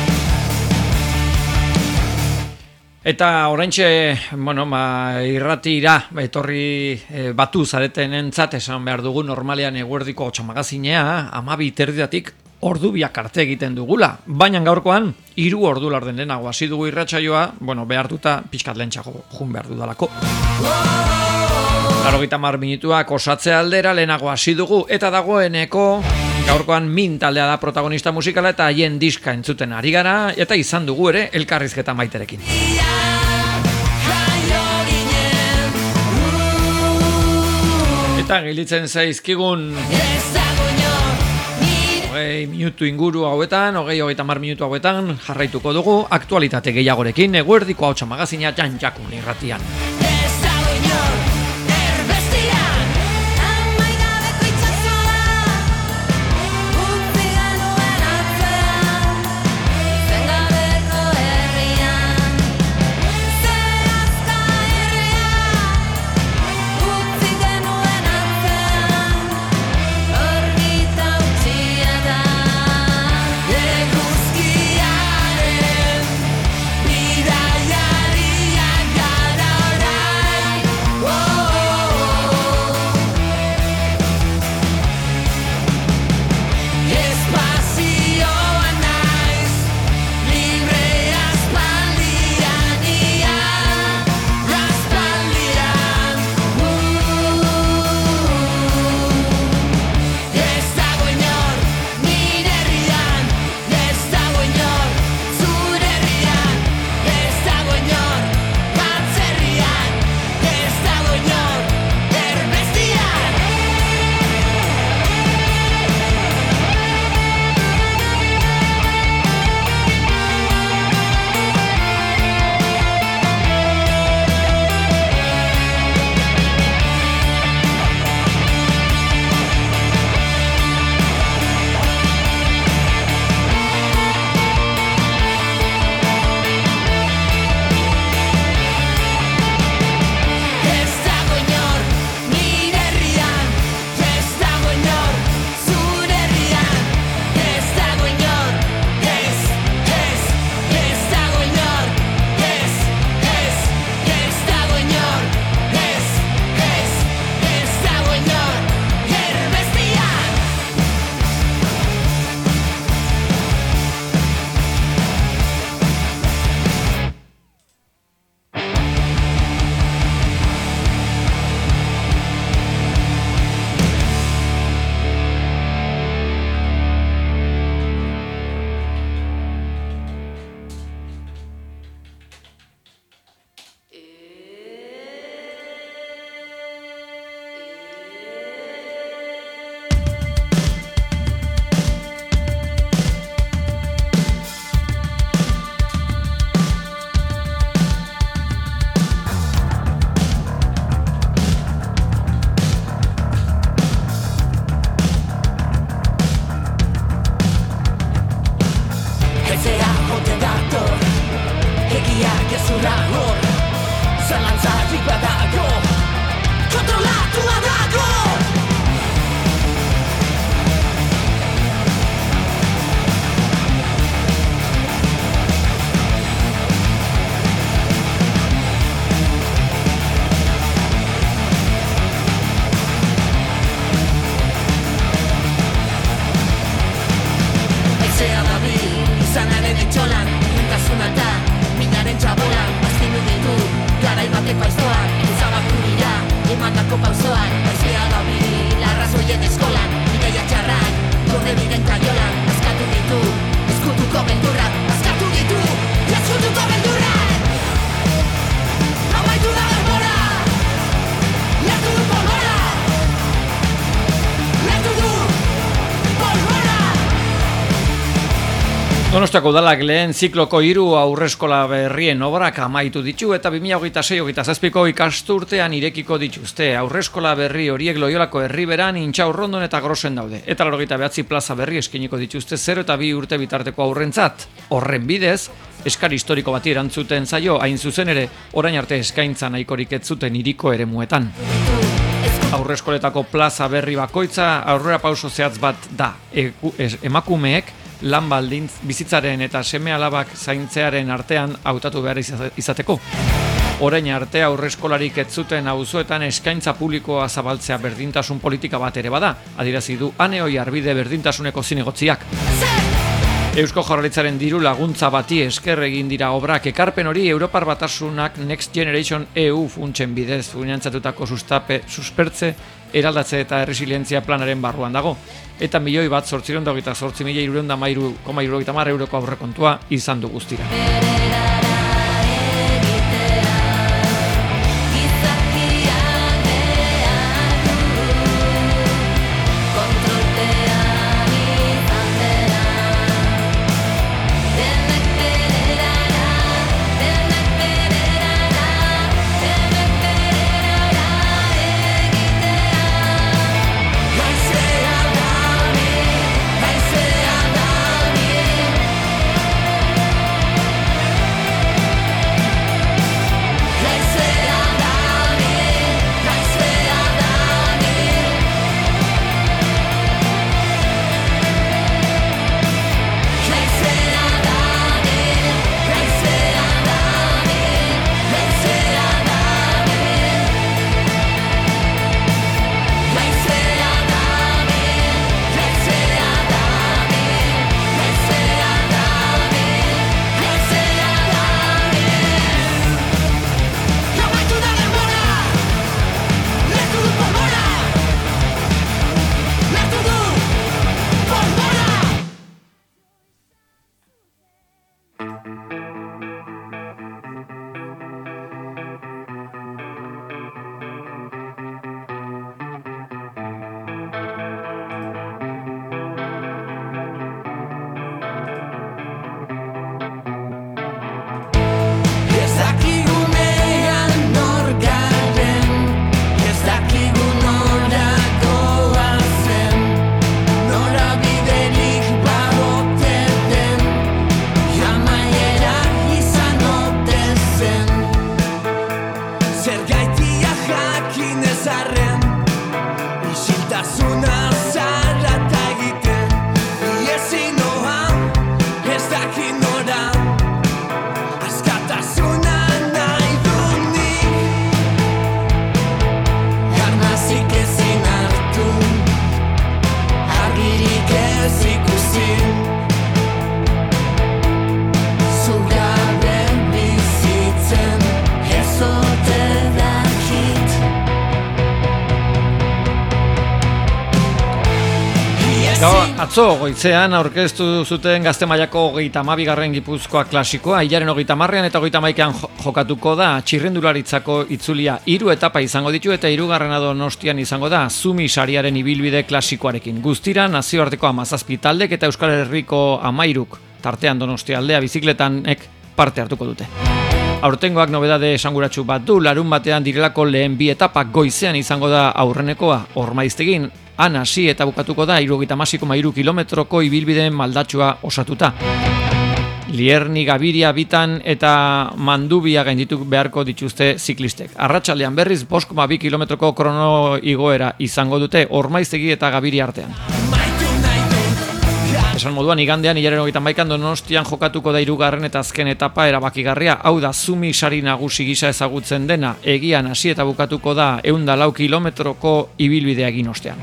Eta oraintxe, bueno, irratira etorri batu zaretenentzat esan behar dugu normalean Eguerdiko Ahotsan magazinea 12:30 ordu biak arte egiten dugula. Baina gaurkoan 3 ordu laurden lehenago hasi dugu irratsaioa, bueno, behartuta pixkat lehentxago jun behar dudalako. 30 minutuak osatze aldera lehenago hasi dugu eta dagoeneko gaurkoan Min taldea da protagonista musikala eta haien diska entzuten ari gara eta izan dugu ere elkarrizketa Maiterekin. Eta gilitzen zaizkigun 20 minutu inguru hauetan, 20-30 minutu hauetan jarraituko dugu aktualitate gehiagorekin Eguerdiko Ahotsa magazina Jan-Jakun irratian. Donostiako udalak lehen zikloko 3 aurreskola berrien obrak amaitu ditu eta 2026-27ko ikasturtean irekiko dituzte. Aurreskola berri horiek Loiolako Herriberan, Intxaurrondon eta Grosen daude. Eta 89 plaza berri eskiniko dituzte 0 eta 2 urte bitarteko aurrentzat. Horren bidez, eskari historiko bati erantzuten zaio, hain zuzen ere, orain arte eskaintza nahikorik ez zuten hiriko eremuetan. Aurreskoletako plaza berri bakoitza aurrera pauso zehatz bat da. Emakumeek lan baldintz bizitzaren eta seme alabak zaintzearen artean hautatu behar izateko. Orain arte aurreskolarik ez zuten auzoetan eskaintza publikoa zabaltzea berdintasun politika bat ere bada, adierazi du Ane Oiarbide berdintasuneko zinegotziak. Eusko Jaurlaritzaren diru laguntza bati esker egin dira obrak. Ekarpen hori Europar Batasunak Next Generation EU funtsen bidez finantzatutako suspertze, eraldatze eta resilientzia planaren barruan dago. Eta 1.828.313,70 euroko aurrekontua izan du guztira. Atzo goizean aurkeztu zuten Gazte mailako 32. Gipuzkoa klasikoa, hilaren 30 eta 31 jokatuko da. Txirrendularitzako itzulia 3 etapa izango ditu eta 3. Donostian izango da Zumi sariaren ibilbide klasikoarekin. Guztira nazioarteko 17 taldek eta Euskal Herriko 13 tartean Donostia aldea bizikletanek parte hartuko dute. Aurtengoak nobedade esanguratsu bat du, larun batean direlako lehen 2 etapak goizean izango da aurrenekoa, Ormaiztegin, han hasi eta bukatuko da 76,3 kilometroko ibilbideen maldatxua osatuta. Lierni, Gabiria, Bitan eta Mandubia gainditu beharko dituzte ziklistek. Arratsaldean berriz 5,2 kilometroko krono igoera izango dute Ormaiztegi eta Gabiria artean. Esan moduan, igandean, hilaren 31 Donostian jokatuko da 3. eta azken etapa erabakigarria. Hau da, Zumi sari nagusi gisa ezagutzen dena, egian hasi eta bukatuko da 104 kilometroko ibilbidea egin ostean.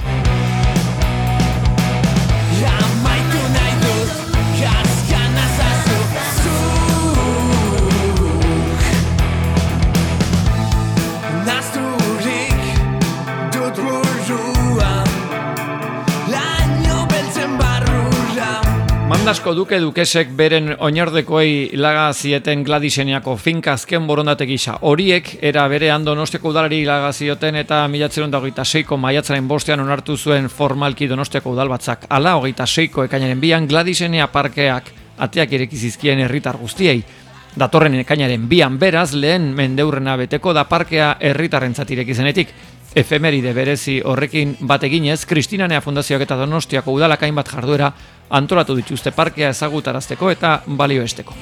Mandasko dukesek beren oinordekoei laga zieten Gladyseniako finka azken borondate gisa. Horiek era berean Donostiako udalari laga zioten eta 1926ko maiatzaren 5ean onartu zuen formalki Donostiako udalbatzak. Hala 26ko ekainaren 2an Gladysenia parkeak ateak ireki zizkien herritar guztiei. Datorren ekainaren 2an beraz lehen mendeurrena beteko da parkea herritarrentzat ireki zenetik. Efemeride berezi horrekin bat eginez, Kristinanea Fundazioak eta Donostiako udalak hainbat jarduera antolatu dituzte parkea ezagutarazteko eta balioesteko.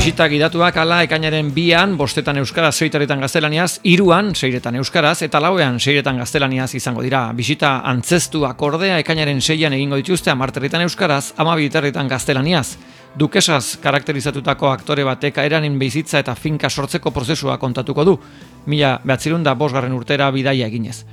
bisita gidatuak ala ekainaren 2an, 5 euskaraz, 6 gaztelaniaz, 3an, 6 euskaraz, eta 4an, 6 gaztelaniaz izango dira. Bisita antzeztuak ordea ekainaren 6an egingo dituzte 10 euskaraz, 12 gaztelaniaz. Dukesaz karakterizatutako aktore batek eranin bizitza eta finka sortzeko prozesua kontatuko du. 1905 urtera bidaia eginez.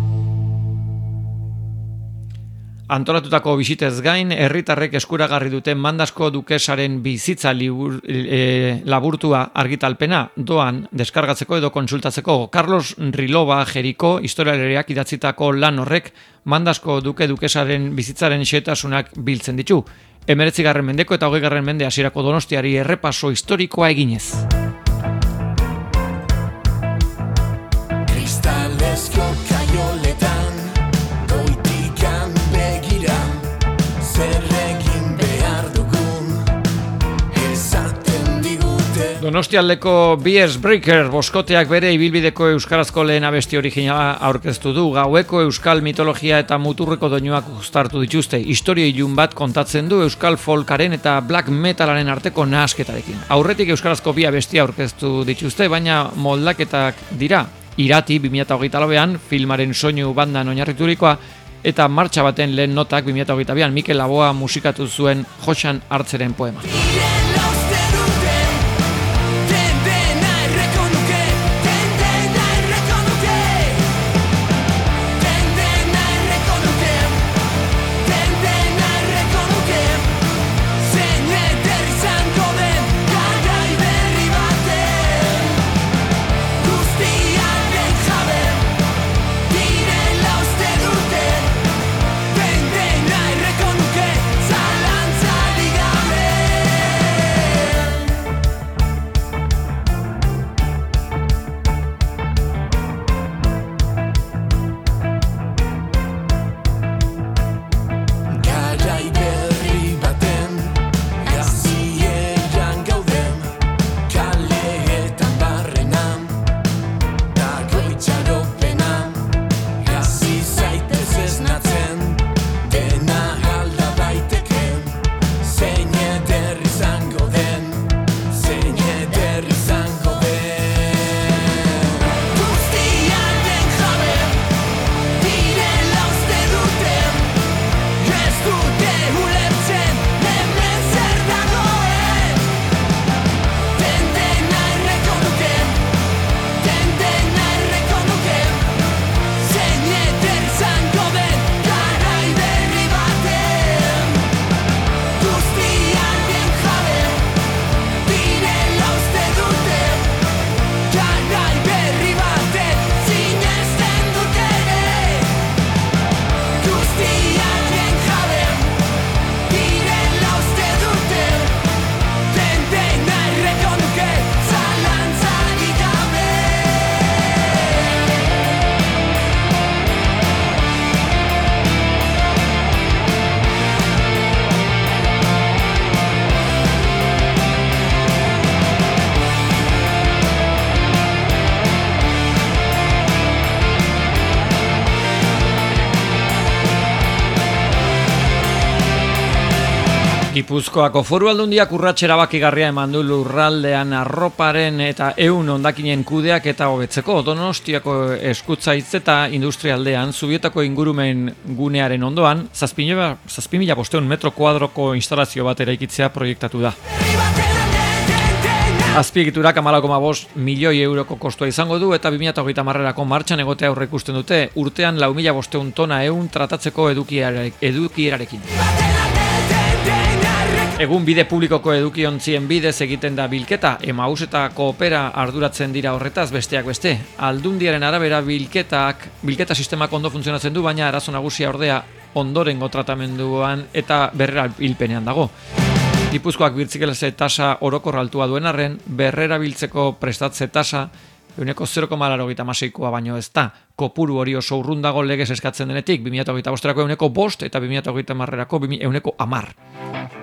Antolatutako bisitez gain, herritarrek eskuragarri duten Mandasko dukesaren bizitza laburtua argitalpena doan deskargatzeko edo kontsultatzeko. Carlos Rilova Jeriko historialariak idatzitako lan horrek Mandasko dukesaren bizitzaren xehetasunak biltzen ditu. 19. mendeko eta 20. mende hasierako Donostiari errepaso historikoa eginez. Kristalezko kaioletan goitikan begira zer egin behar dugun esaten digute. Donostialdeko Beers Breaker boskoteak bere ibilbideko euskarazko lehen abesti originala aurkeztu du. Gaueko euskal mitologia eta muturreko doinuak uztartu dituzte. Historia ilun bat kontatzen du euskal folkaren eta black metalaren arteko nahasketarekin. Aurretik euskarazko 2 abesti aurkeztu dituzte, baina moldaketak dira. Irati 2024an filmaren soinu bandan oinarriturikoa eta martxa baten lehen notak 2022an Mikel Laboa musikatu zuen Joxan Hartzeren poema. Gipuzkoako Foru Aldundiak urrats erabakigarria eman du lurraldean arroparen eta ehun hondakinen kudeak eta hobetzeko. Donostiako eskutzaitz eta industrialdean Zubietako ingurumen gunearen ondoan 7.500 metro kuadroko instalazio bat eraikitzea proiektatu da. Azpiegiturak 14,5 milioi euroko kostua izango du eta 2030erako martxan egotea aurreikusten dute. Urtean 4.500 tona ehun tratatzeko edukierarekin. Egun bide publikoko edukiontzien bidez egiten da bilketa, Emaus eta Koopera arduratzen dira horretaz besteak beste. Aldundiaren arabera bilketa sistemak ondo funtzionatzen du, baina arazo nagusia ordea ondorengo tratamenduan eta berrerabilpenean dago. Gipuzkoak birtzikelase tasa orokor altua duen arren, berrerabiltzeko prestatze tasa euneko 0,86koa baino ez da. Kopuru hori oso urrun dago legez eskatzen denetik, 2025erako euneko 5 eta 2030erako euneko 10.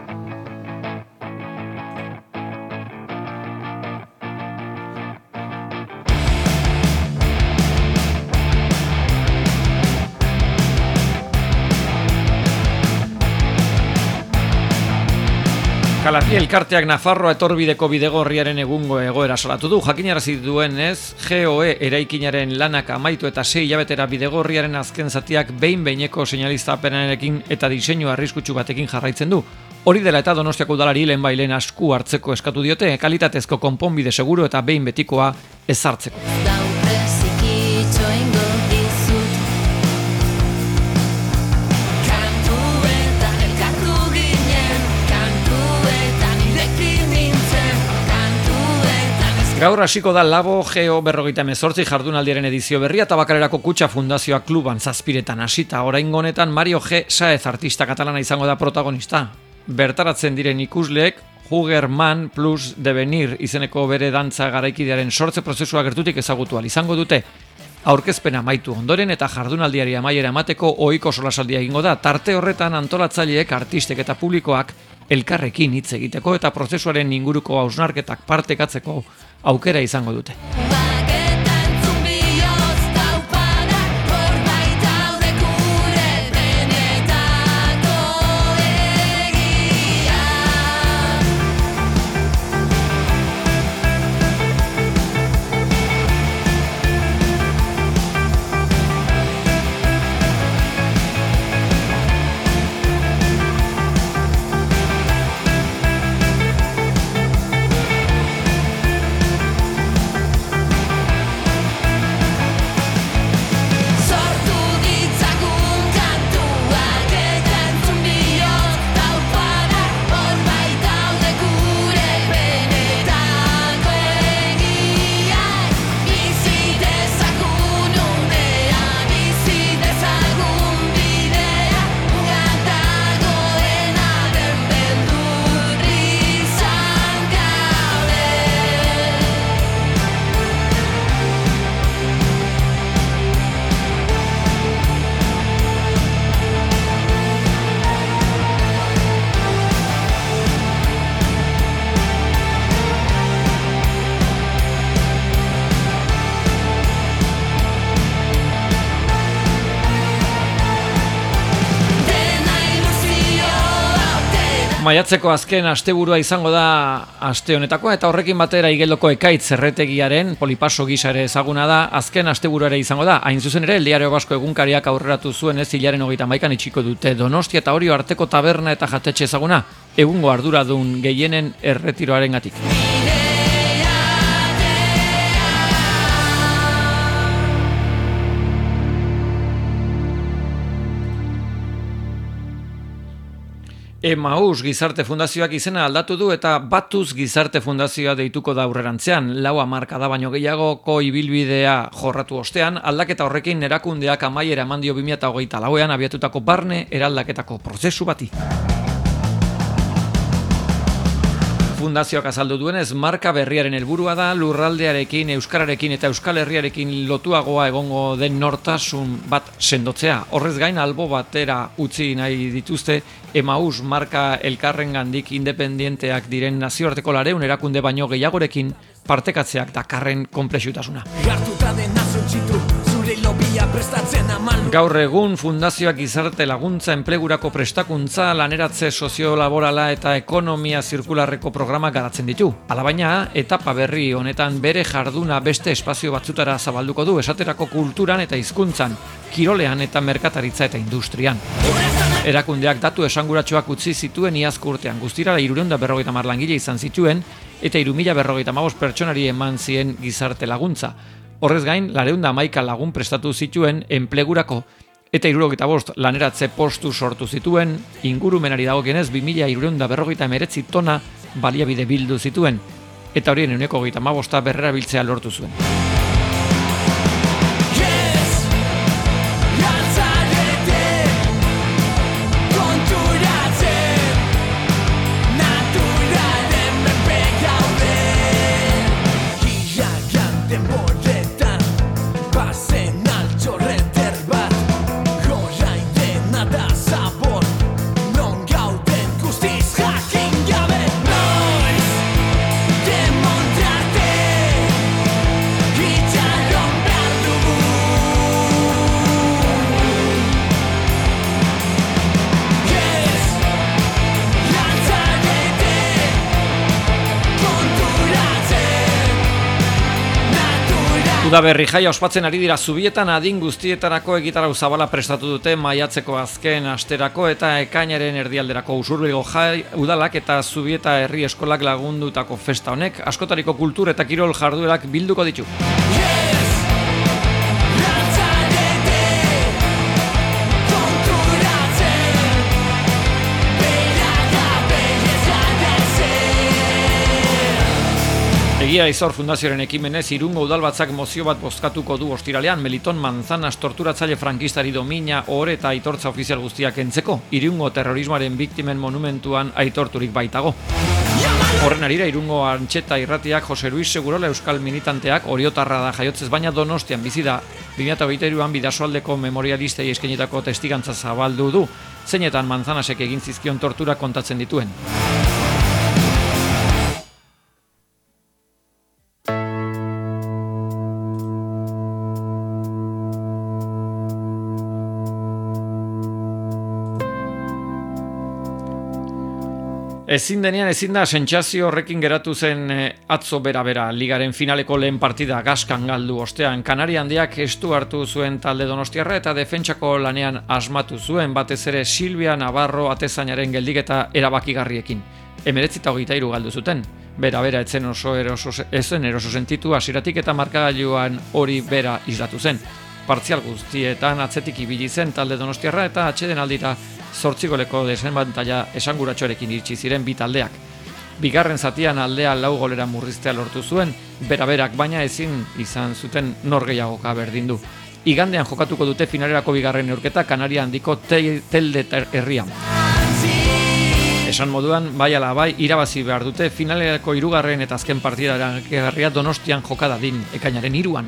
Kalafi elkarteak Nafarroa etorbideko bidegorriaren egungo egoera salatu du. Jakinarazi duenez, GOE eraikinaren lanak amaitu eta 6 hilabetera bidegorriaren azken zatiak behin-behineko seinaliztapenarekin eta diseinu arriskutsu batekin jarraitzen du. Hori dela eta Donostiako udalari lehenbailen asku hartzeko eskatu diote, kalitatezko konponbide seguru eta behin betikoa ezartzeko. Gaur hasiko da Labo Geo 58 jardunaldiaren edizio berria Tabakalerako Kutxa Fundazioa kluban zazpiretan hasita. Oraingo honetan Mario G. Saez artista katalana izango da protagonista. Bertaratzen diren ikusleek Hugerman plus Devenir izeneko bere dantza garaikidearen sortze prozesua gertutik ezagutu ahal izango dute. Aurkezpena amaitu ondoren eta jardunaldiari amaiera emateko ohiko solasaldia egingo da. Tarte horretan antolatzaileek, artistek eta publikoak elkarrekin hitz egiteko eta prozesuaren inguruko hausnarketak partekatzeko aukera izango dute. Maiatzeko azken asteburua izango da aste honetakoa eta horrekin batera Igeldoko Ekaitz erretegiaren polipaso gisa ere ezaguna da azken asteburu ere izango da. Hain zuzen ere, El Diario Vasco egunkariak aurreratu zuen ez hilaren 31 itxiko dute Donostia eta Orio arteko taberna eta jatetxe ezaguna egungo arduradun gehienen erretiroarengatik. Emaus Gizarte Fundazioak izena aldatu du eta Batuz Gizarte Fundazioa deituko da aurrerantzean. 4 hamarkada baino gehiagoko ibilbidea jorratu ostean, aldaketa horrekin erakundeak amaiera eman dio 2024ean abiatutako barne eraldaketako prozesu bati. Fundazioak azaldu duenez, marka berriaren helburua da lurraldearekin, euskararekin eta euskal herriarekin lotuagoa egongo den nortasun bat sendotzea. Horrez gain albo batera utzi nahi dituzte Emaus marka elkarrengandik independienteak diren nazioarteko 200 erakunde baino gehiagorekin partekatzeak dakarren konplexutasuna. Gaur egun fundazioak gizarte laguntza, enplegurako prestakuntza, laneratze soziolaborala eta ekonomia zirkularreko programak garatzen ditu. Alabaina, etapa berri honetan bere jarduna beste espazio batzutara zabalduko du, esaterako kulturan eta hizkuntzan, kirolean eta merkataritza eta industrian. Erakundeak datu esanguratsuak utzi zituen iazko urtean, guztira 350 langile izan zituen eta 3.055 pertsonari eman zien gizarte laguntza. Horrez gain, 211 lagun prestatu zituen enplegurako eta 75 laneratze postu sortu zituen, ingurumenari dagokienez 2.359 tona baliabide bildu zituen, eta horien 135 berrerabiltzea lortu zuen. Udaberri jaia ospatzen ari dira Zubietan adin guztietarako egitarau zabala prestatu dute maiatzeko azken asterako eta ekainaren erdialderako. Usurbilgo jai udalak eta Zubieta herri eskolak lagundutako festa honek askotariko kultur eta kirol jarduerak bilduko ditu. Egia Izor Fundazioaren ekimenez Irungo udalbatzak mozio bat bozkatuko du ostiralean Meliton Manzanas torturatzaile frankistari domina, ohore eta aitortza ofizial guztiak entzeko, Irungo terrorismoaren biktimen monumentuan aitorturik baitago. Horren arira Irungo Antxeta irratiak Jose Luis Segurola euskal militanteak oriotarra da jaiotzez baina Donostian bizi da 2023an Bidasoaldeko memorialistei eskainitako testigantza zabaldu du, zeinetan Manzanasek egin zizkion tortura kontatzen dituen. Ezin denean ezin da sentsazio horrekin geratu zen atzo bera ligaren finaleko lehen partida gaskan galdu ostean Kanaria Handiak estu hartu zuen talde donostiarra eta defentsako lanean asmatu zuen batez ere Silvia Navarro atezainaren geldiketa erabakigarriekin. 19-23 galdu zuten. Bera etzen eroso sentitu hasieratik eta markagailuan hori bera islatu zen. Partzial guztietan atzetik ibili zen talde donostiarra eta atxeden aldira 8 goleko desenbantaila esanguratsuarekin iritsi ziren bi taldeak. Bigarren zatian aldea 4 golera murriztea lortu zuen, berak baina ezin izan zuten nor gehiagoka berdindu. Igandean jokatuko dute finalerako bigarren neurketa Kanaria Handiko Telde herrian. Esan moduan, bai ala bai, irabazi behar dute finalerako 3. eta azken partidaren gerria Donostian joka dadin ekainaren 3an.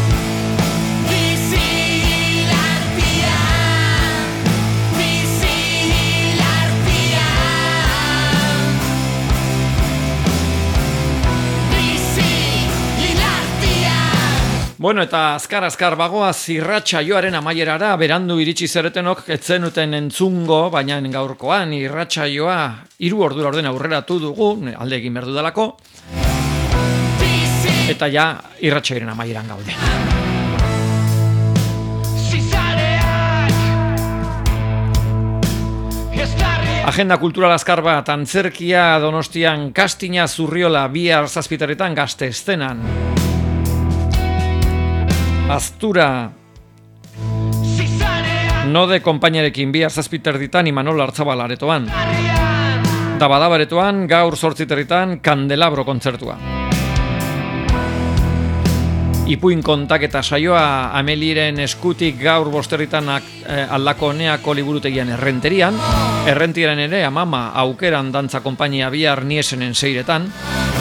Bueno, eta azkar bagoaz irratsaioaren amaierara berandu iritsi zeretenok etzenuten entzungo, baina gaurkoan irratsaioa 3 ordura orden aurreratu dugu, alde egin behar dudalako, eta ja irratsaioaren amaieran gaude. Agenda kultural azkar bat, antzerkia Donostian Kastina Zurriola bihar 7:00 Gazte eszenan. Aztura Node konpainarekin bihar 7:00 Imanol Artzabal aretoan. Dabadabaretoan gaur 8:00 Kandelabro kontzertua. Ipuin kontaketa saioa Ameliren eskutik gaur 5:00 Aldako Neako liburutegian Errenterian. Errentiaren ere Amama Aukeran dantza konpainia bihar Niesenen 6:00.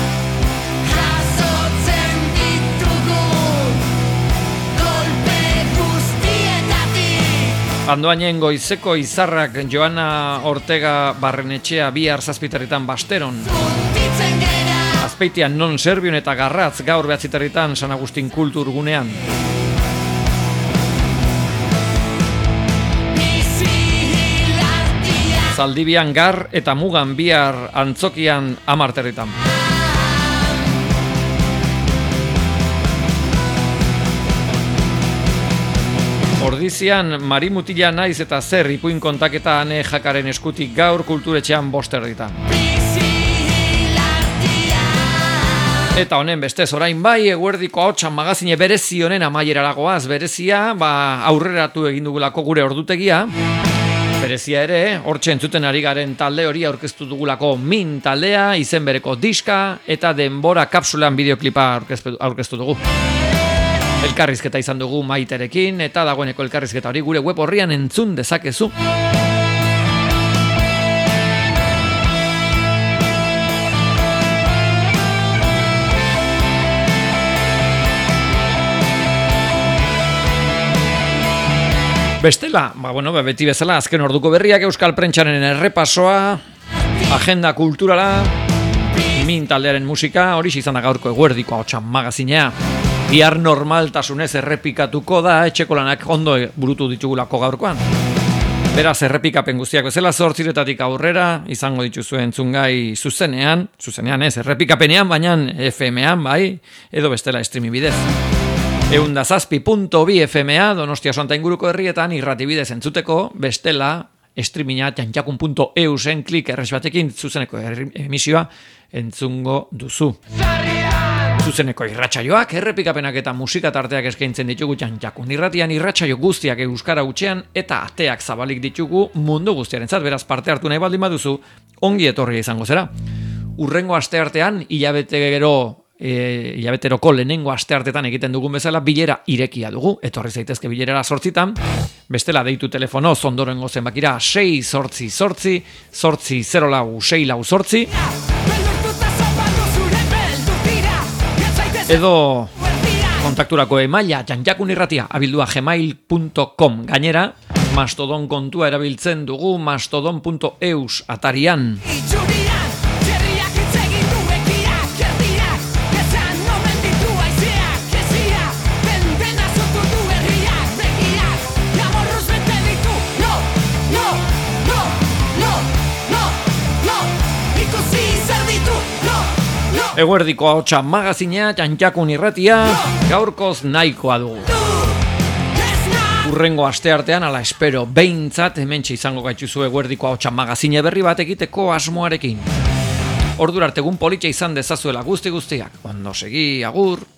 Andoainen goizeko izarrak Joana Ortega Barrenetxea bihar 7:00 Basteron. Azpeitian Non Serbion eta Garratz gaur 9:00 San Agustin Kulturgunean. Zaldibian Gar eta Mugan bihar Antzokian 10:00. Ordizian Marimutila naiz eta zer ipuin kontaketa Ane Jakaren eskutik gaur kulturetxean 5:00. Eta honen bestez orain bai eguerdiko ahotsan magazine berezi honen amaieraragoaz berezia, aurreratu egin dugulako gure ordutegia. Berezia ere, hortxe entzuten ari garen talde hori aurkeztu dugulako Min taldea, izen bereko diska eta denbora kapsulan bideoklipa aurkeztu dugu. Elkarrizketa izan dugu Maiterekin eta dagoeneko elkarrizketa hori gure web orrian entzun dezakezu. Bestela, beti bezala azken orduko berriak Euskal Prentsaren errepasoa, agenda kulturala, Min taldearen musika, hori izan da gaurko eguerdiko ahotsan magazinea. Bihar normaltasunez errepikatuko da, etxeko lanak ondo burutu ditugulako gaurkoan. Beraz, errepikapen guztiak bezala 8:00 aurrera, izango dituzue entzungai zuzenean ez, errepikapenean, baina FM-ean, bai, edo bestela streaming bidez. 107.2 FMA Donostia Santa inguruko herrietan irratibidez entzuteko, bestela streaminga txantxakun.eu zen klik erres batekin zuzeneko emisioa entzungo duzu. Zuzeneko irratsaioak, errepikapenak eta musika tarteak eskaintzen ditugu Txantxakun irratian, irratsaio guztiak euskara hutsean eta ateak zabalik ditugu mundu guztiarentzat, beraz parte hartu nahi baldin baduzu, ongi etorria izango zera. Urrengo asteartean, hilabeteroko lehenengo asteartetan egiten dugun bezala, bilera irekia dugu, etorri zaitezke bilerara 8 bestela deitu telefono ondorengo zenbakira 688 804 edo kontakturako emaila txantxakunirratia@gmail.com. Gainera, Mastodon kontua erabiltzen dugu mastodon.eus atarian. Eguerdiko ahotsa magazina, Txantxakun irratia, gaurkoz nahikoa dugu. Urrengo asteartean, ala espero, behintzat hementxe izango gaituzu eguerdiko ahotsa magazine berri bat egiteko asmoarekin. Ordura arte egun politxa izan dezazuela guztiak. Ondo segi, agur.